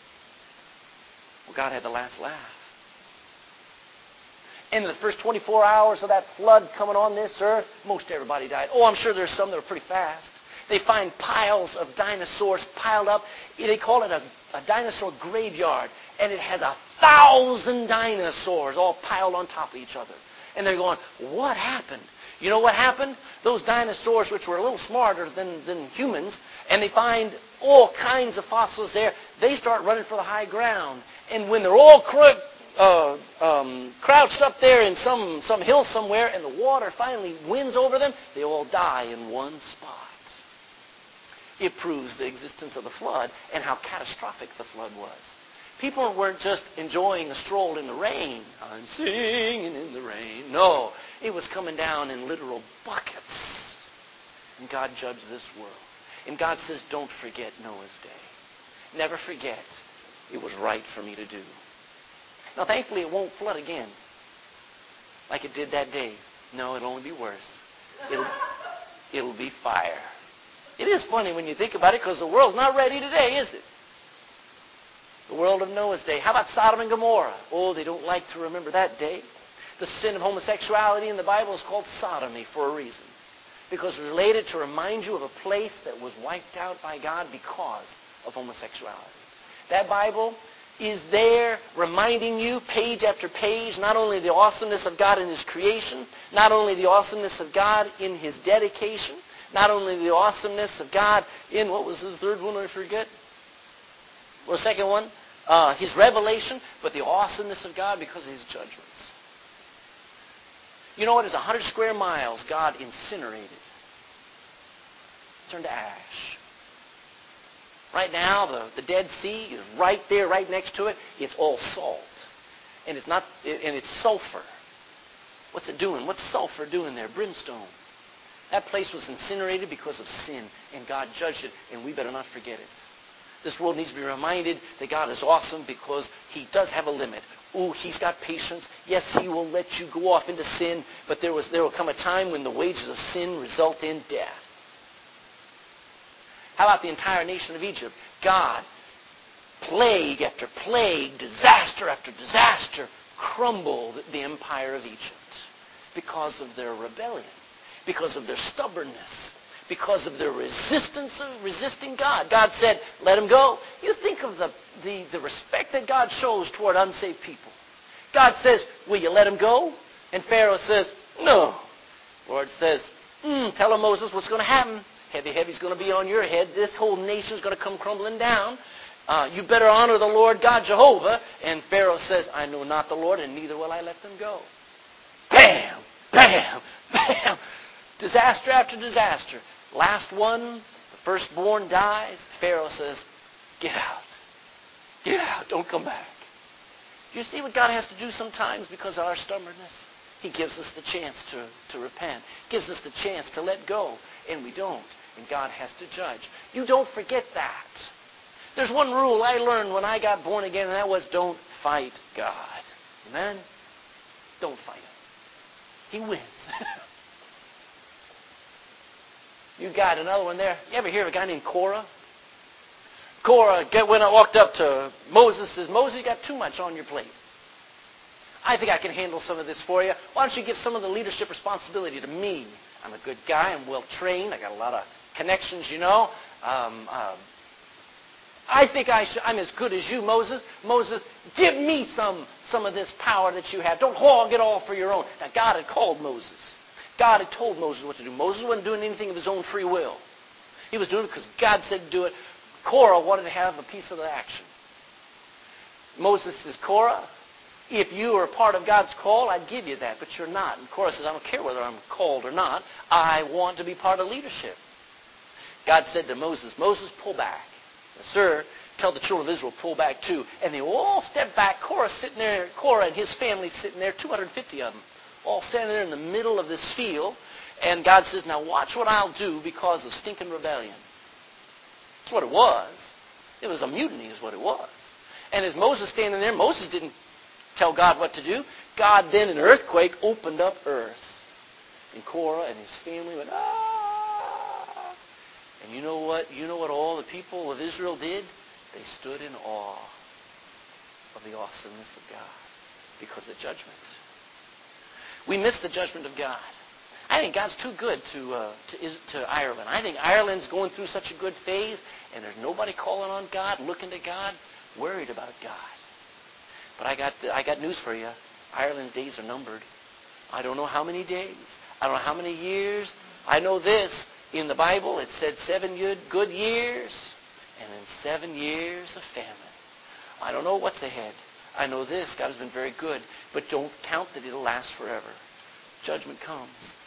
Well, God had the last laugh. And in the first twenty-four hours of that flood coming on this earth, most everybody died. Oh, I'm sure there's some that were pretty fast. They find piles of dinosaurs piled up. They call it a, a dinosaur graveyard. And it has a thousand dinosaurs all piled on top of each other. And they're going, what happened? You know what happened? Those dinosaurs, which were a little smarter than, than humans, and they find all kinds of fossils there, they start running for the high ground. And when they're all cr- uh, um, crouched up there in some, some hill somewhere, and the water finally wins over them, they all die in one spot. It proves the existence of the flood and how catastrophic the flood was. People weren't just enjoying a stroll in the rain. I'm singing in the rain. No, it was coming down in literal buckets. And God judged this world. And God says, don't forget Noah's day. Never forget. It was right for me to do. Now, thankfully, it won't flood again like it did that day. No, it'll only be worse. It'll, it'll be fire. It is funny when you think about it because the world's not ready today, is it? The world of Noah's day. How about Sodom and Gomorrah? Oh, they don't like to remember that day. The sin of homosexuality in the Bible is called sodomy for a reason. Because it's related to remind you of a place that was wiped out by God because of homosexuality. That Bible is there reminding you page after page not only the awesomeness of God in His creation, not only the awesomeness of God in His dedication, not only the awesomeness of God in, what was His third one, I forget? Or the second one? Uh, his revelation, but the awesomeness of God because of His judgments. You know what? It's one hundred square miles God incinerated. Turned to ash. Right now, the, the Dead Sea is right there, right next to it. It's all salt. And it's not, and it's sulfur. What's it doing? What's sulfur doing there? Brimstone. That place was incinerated because of sin, and God judged it, and we better not forget it. This world needs to be reminded that God is awesome because He does have a limit. Ooh, He's got patience. Yes, He will let you go off into sin, but there was there will come a time when the wages of sin result in death. How about the entire nation of Egypt? God, plague after plague, disaster after disaster, crumbled the empire of Egypt because of their rebellion, because of their stubbornness, because of their resistance of resisting God. God said, let them go. You think of the, the, the respect that God shows toward unsaved people. God says, will you let them go? And Pharaoh says, no. The Lord says, mm, tell him, Moses, what's going to happen. Heavy, heavy's going to be on your head. This whole nation's going to come crumbling down. Uh, you better honor the Lord God Jehovah. And Pharaoh says, I know not the Lord, and neither will I let them go. Bam! Bam! Bam! Disaster after disaster. Last one, the firstborn dies. Pharaoh says, get out. Get out. Don't come back. Do you see what God has to do sometimes because of our stubbornness? He gives us the chance to, to repent. Gives us the chance to let go. And we don't. And God has to judge. You don't forget that. There's one rule I learned when I got born again, and that was don't fight God. Amen? Don't fight Him. He wins. You got another one there. You ever hear of a guy named Korah? Korah went and walked up to Moses and says, Moses, you got too much on your plate. I think I can handle some of this for you. Why don't you give some of the leadership responsibility to me? I'm a good guy. I'm well trained. I got a lot of connections, you know. Um, um, I think I should, I'm as good as you, Moses. Moses, give me some, some of this power that you have. Don't hog it all for your own. Now, God had called Moses. God had told Moses what to do. Moses wasn't doing anything of his own free will. He was doing it because God said to do it. Korah wanted to have a piece of the action. Moses says, Korah, if you are a part of God's call, I'd give you that, but you're not. And Korah says, I don't care whether I'm called or not. I want to be part of leadership. God said to Moses, Moses, pull back. Yes, sir, tell the children of Israel, pull back too. And they all stepped back. Korah sitting there, Korah and his family sitting there, two hundred fifty of them, all standing there in the middle of this field. And God says, now watch what I'll do because of stinking rebellion. That's what it was. It was a mutiny is what it was. And as Moses standing there, Moses didn't tell God what to do. God then, in an earthquake, opened up earth. And Korah and his family went, ah. And you know what? You know what all the people of Israel did? They stood in awe of the awesomeness of God because of judgment. We miss the judgment of God. I think God's too good to, uh, to, to Ireland. I think Ireland's going through such a good phase, and there's nobody calling on God, looking to God, worried about God. But I got, I got news for you. Ireland's days are numbered. I don't know how many days. I don't know how many years. I know this. In the Bible, it said seven good, good years, and then seven years of famine. I don't know what's ahead. I know this. God has been very good. But don't count that it'll last forever. Judgment comes.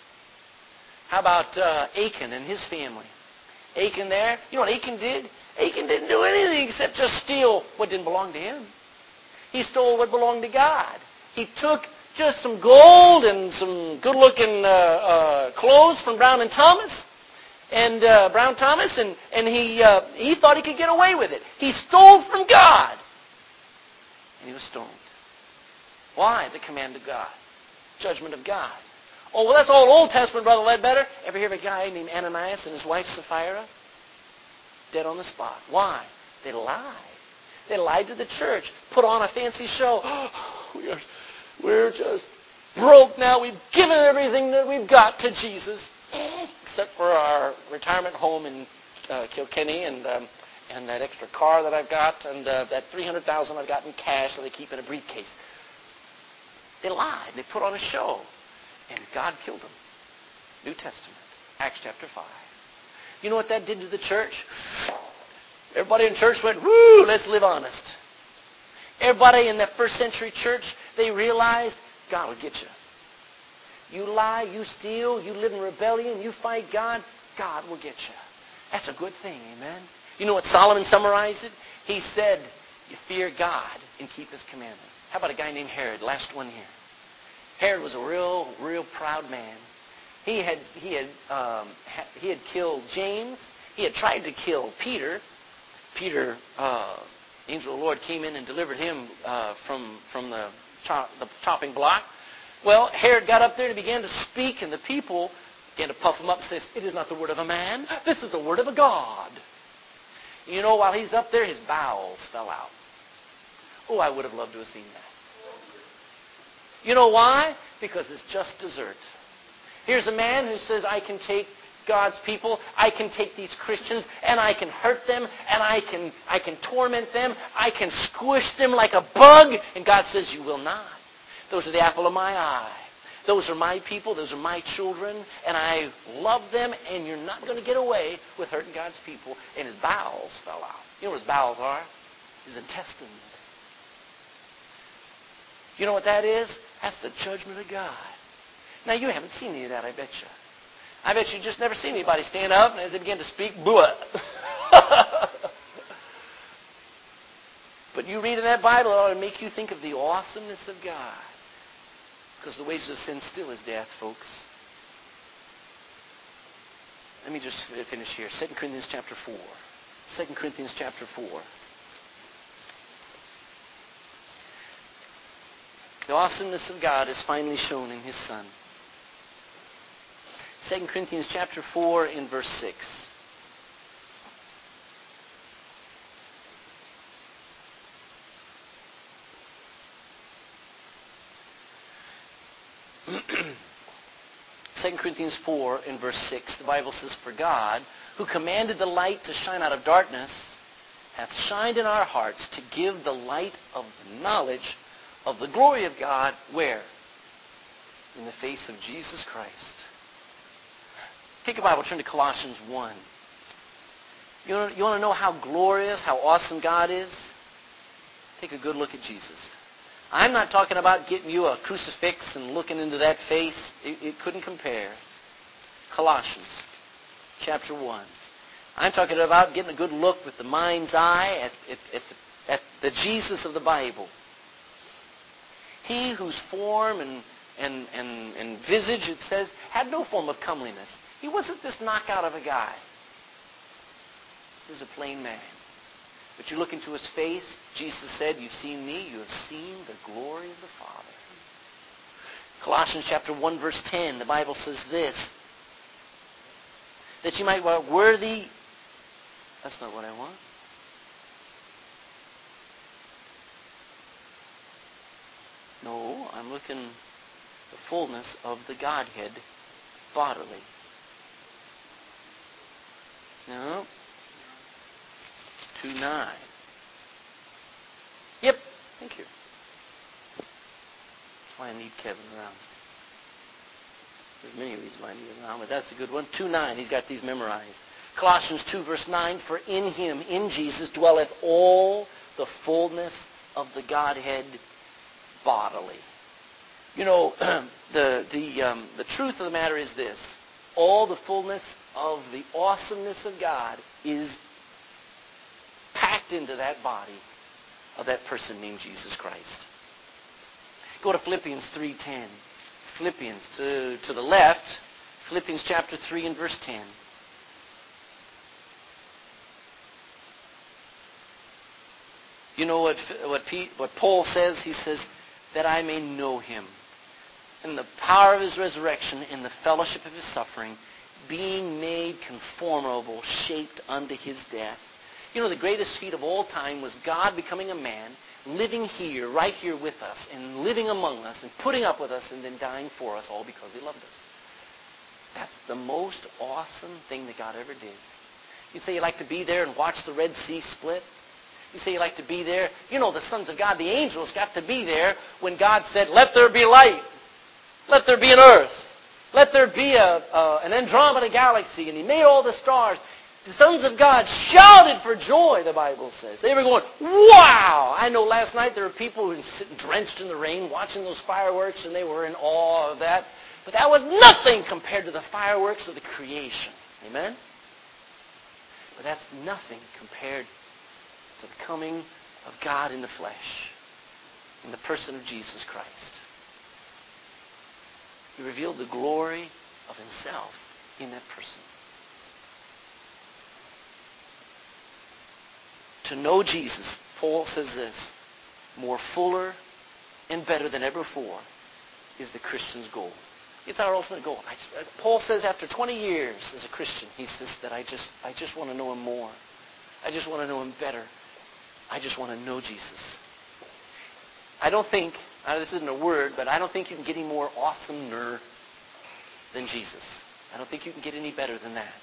How about uh, Achan and his family? Achan there, you know what Achan did? Achan didn't do anything except just steal what didn't belong to him. He stole what belonged to God. He took just some gold and some good-looking uh, uh, clothes from Brown and Thomas, and uh, Brown Thomas, and, and he, uh, he thought he could get away with it. He stole from God, and he was stoned. Why? The command of God. Judgment of God. Oh, well, that's all Old Testament, Brother Ledbetter. Ever hear of a guy named Ananias and his wife Sapphira? Dead on the spot. Why? They lied. They lied to the church, put on a fancy show. Oh, we are, we're just broke now. We've given everything that we've got to Jesus, except for our retirement home in uh, Kilkenny and um, and that extra car that I've got and uh, that three hundred thousand dollars I've got in cash that they keep in a briefcase. They lied. They put on a show. And God killed them. New Testament. Acts chapter five. You know what that did to the church? Everybody in church went, woo, let's live honest. Everybody in that first century church, they realized God will get you. You lie, you steal, you live in rebellion, you fight God, God will get you. That's a good thing, amen? You know what Solomon summarized it? He said, you fear God and keep His commandments. How about a guy named Herod, last one here? Herod was a real, real proud man. He had, he had, um, ha- he had killed James. He had tried to kill Peter. Peter, uh, angel of the Lord came in and delivered him uh, from from the, chop, the chopping block. Well, Herod got up there and began to speak, and the people began to puff him up and says, "It is not the word of a man. This is the word of a God." You know, while he's up there, his bowels fell out. Oh, I would have loved to have seen that. You know why? Because it's just dessert. Here's a man who says, I can take God's people, I can take these Christians, and I can hurt them, and I can, I can torment them, I can squish them like a bug, and God says, you will not. Those are the apple of my eye. Those are my people, those are my children, and I love them, and you're not going to get away with hurting God's people. And his bowels fell out. You know what his bowels are? His intestines. You know what that is? That's the judgment of God. Now, you haven't seen any of that, I bet you. I bet you just never seen anybody stand up and as they begin to speak, blah. But you read in that Bible, it ought to make you think of the awesomeness of God. Because the wages of sin still is death, folks. Let me just finish here. Second Corinthians chapter four. Second Corinthians chapter four. The awesomeness of God is finally shown in His Son. Second Corinthians chapter four in verse six. Second Corinthians four in verse six, the Bible says, For God, who commanded the light to shine out of darkness, hath shined in our hearts to give the light of the knowledge of the glory of God, where? In the face of Jesus Christ. Take a Bible, turn to Colossians one. You want, you want to know how glorious, how awesome God is? Take a good look at Jesus. I'm not talking about getting you a crucifix and looking into that face. It, it couldn't compare. Colossians chapter one. I'm talking about getting a good look with the mind's eye at, at, at, the, at the Jesus of the Bible. He whose form and, and, and, and visage, it says, had no form of comeliness. He wasn't this knockout of a guy. He was a plain man. But you look into his face, Jesus said, you've seen me, you have seen the glory of the Father. Colossians chapter one, verse ten, the Bible says this, that you might be worthy. That's not what I want. No, I'm looking the fullness of the Godhead. bodily. No. two nine. Yep. Thank you. That's why I need Kevin around. There's many reasons why I need him around, but that's a good one. two nine. He's got these memorized. Colossians two, verse nine. For in him, in Jesus, dwelleth all the fullness of the Godhead bodily. You know, the the um, the truth of the matter is this: all the fullness of the awesomeness of God is packed into that body of that person named Jesus Christ. Go to Philippians three ten. Philippians to to the left. Philippians chapter three and verse ten. You know what what Pete, what Paul says? He says that I may know him in the power of his resurrection, in the fellowship of his suffering, being made conformable, shaped unto his death. You know, the greatest feat of all time was God becoming a man, living here, right here with us, and living among us, and putting up with us, and then dying for us, all because he loved us. That's the most awesome thing that God ever did. You say you like to be there and watch the Red Sea split? You say you like to be there? You know, the sons of God, the angels, got to be there when God said, let there be light. Let there be an earth. Let there be a, uh, an Andromeda galaxy. And he made all the stars. The sons of God shouted for joy, the Bible says. They were going, wow! I know last night there were people who were sitting drenched in the rain watching those fireworks, and they were in awe of that. But that was nothing compared to the fireworks of the creation. Amen? But that's nothing compared to the coming of God in the flesh, in the person of Jesus Christ. He revealed the glory of himself in that person. To know Jesus, Paul says this, more fuller and better than ever before is the Christian's goal. It's our ultimate goal. I, Paul says after twenty years as a Christian, he says that I just, I just want to know him more. I just want to know him better. I just want to know Jesus. I don't think, uh, this isn't a word, but I don't think you can get any more awesomer than Jesus. I don't think you can get any better than that.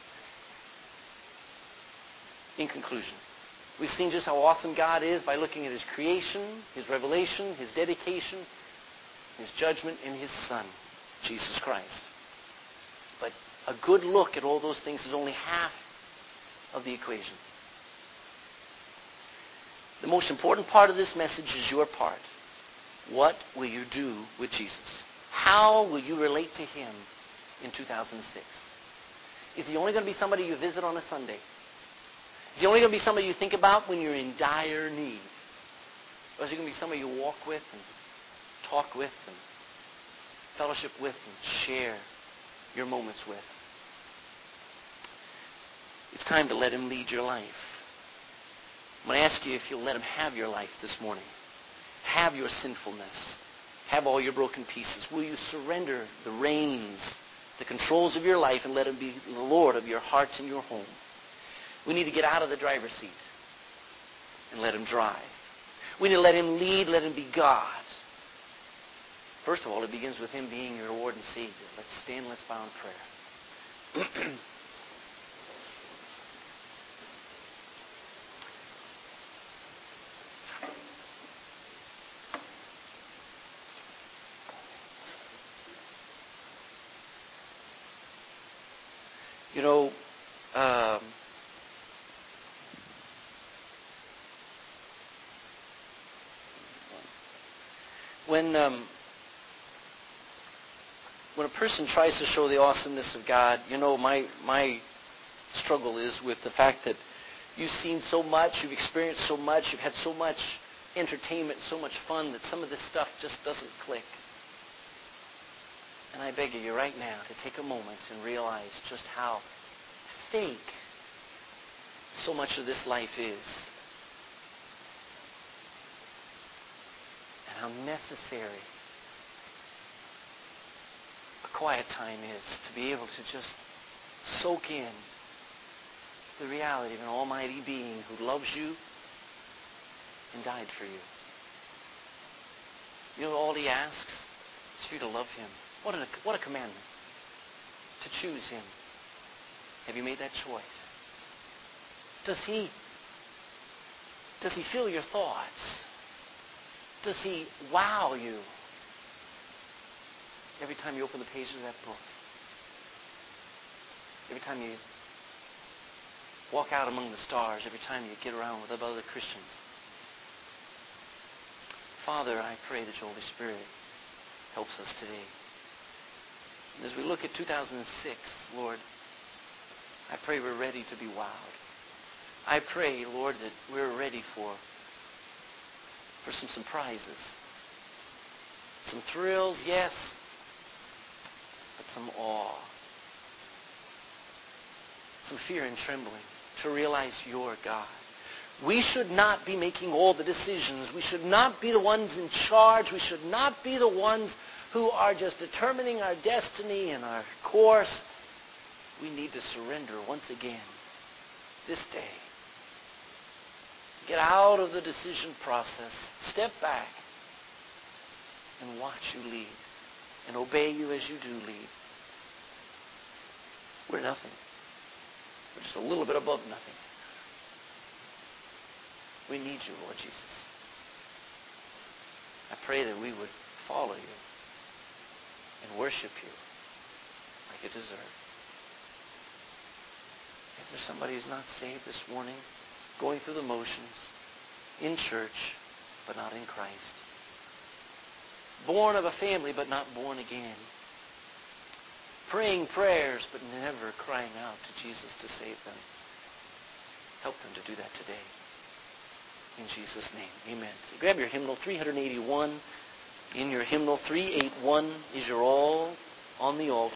In conclusion, we've seen just how awesome God is by looking at his creation, his revelation, his dedication, his judgment, and his Son, Jesus Christ. But a good look at all those things is only half of the equation. The most important part of this message is your part. What will you do with Jesus? How will you relate to him in two thousand six? Is he only going to be somebody you visit on a Sunday? Is he only going to be somebody you think about when you're in dire need? Or is he going to be somebody you walk with and talk with and fellowship with and share your moments with? It's time to let him lead your life. I'm going to ask you if you'll let him have your life this morning. Have your sinfulness. Have all your broken pieces. Will you surrender the reins, the controls of your life, and let him be the Lord of your hearts and your home? We need to get out of the driver's seat and let him drive. We need to let him lead, let him be God. First of all, it begins with him being your Lord and Savior. Let's stand, let's bow in prayer. You know, um, when um, when a person tries to show the awesomeness of God, you know, my my struggle is with the fact that you've seen so much, you've experienced so much, you've had so much entertainment, so much fun that some of this stuff just doesn't click. And I beg of you right now to take a moment and realize just how fake so much of this life is. And how necessary a quiet time is to be able to just soak in the reality of an almighty being who loves you and died for you. You know, all he asks is for you to love him. What a, what a commandment. to choose Him? Have you made that choice? Does He, does He fill your thoughts? Does He wow you every time you open the pages of that book? Every time you walk out among the stars, every time you get around with other Christians? Father, I pray that your Holy Spirit helps us today. And as we look at two thousand six, Lord, I pray we're ready to be wowed. I pray, Lord, that we're ready for, for some surprises. Some thrills, yes, but some awe. Some fear and trembling to realize you're God. We should not be making all the decisions. We should not be the ones in charge. We should not be the ones who are just determining our destiny and our course. We need to surrender once again this day. Get out of the decision process. Step back and watch you lead and obey you as you do lead. We're nothing. We're just a little bit above nothing. We need you, Lord Jesus. I pray that we would follow you and worship you like you deserve. If there's somebody who's not saved this morning, going through the motions, in church, but not in Christ, born of a family, but not born again, praying prayers, but never crying out to Jesus to save them, help them to do that today. In Jesus' name, amen. So grab your hymnal, three eighty-one. In your hymnal, three eighty-one is your all on the altar.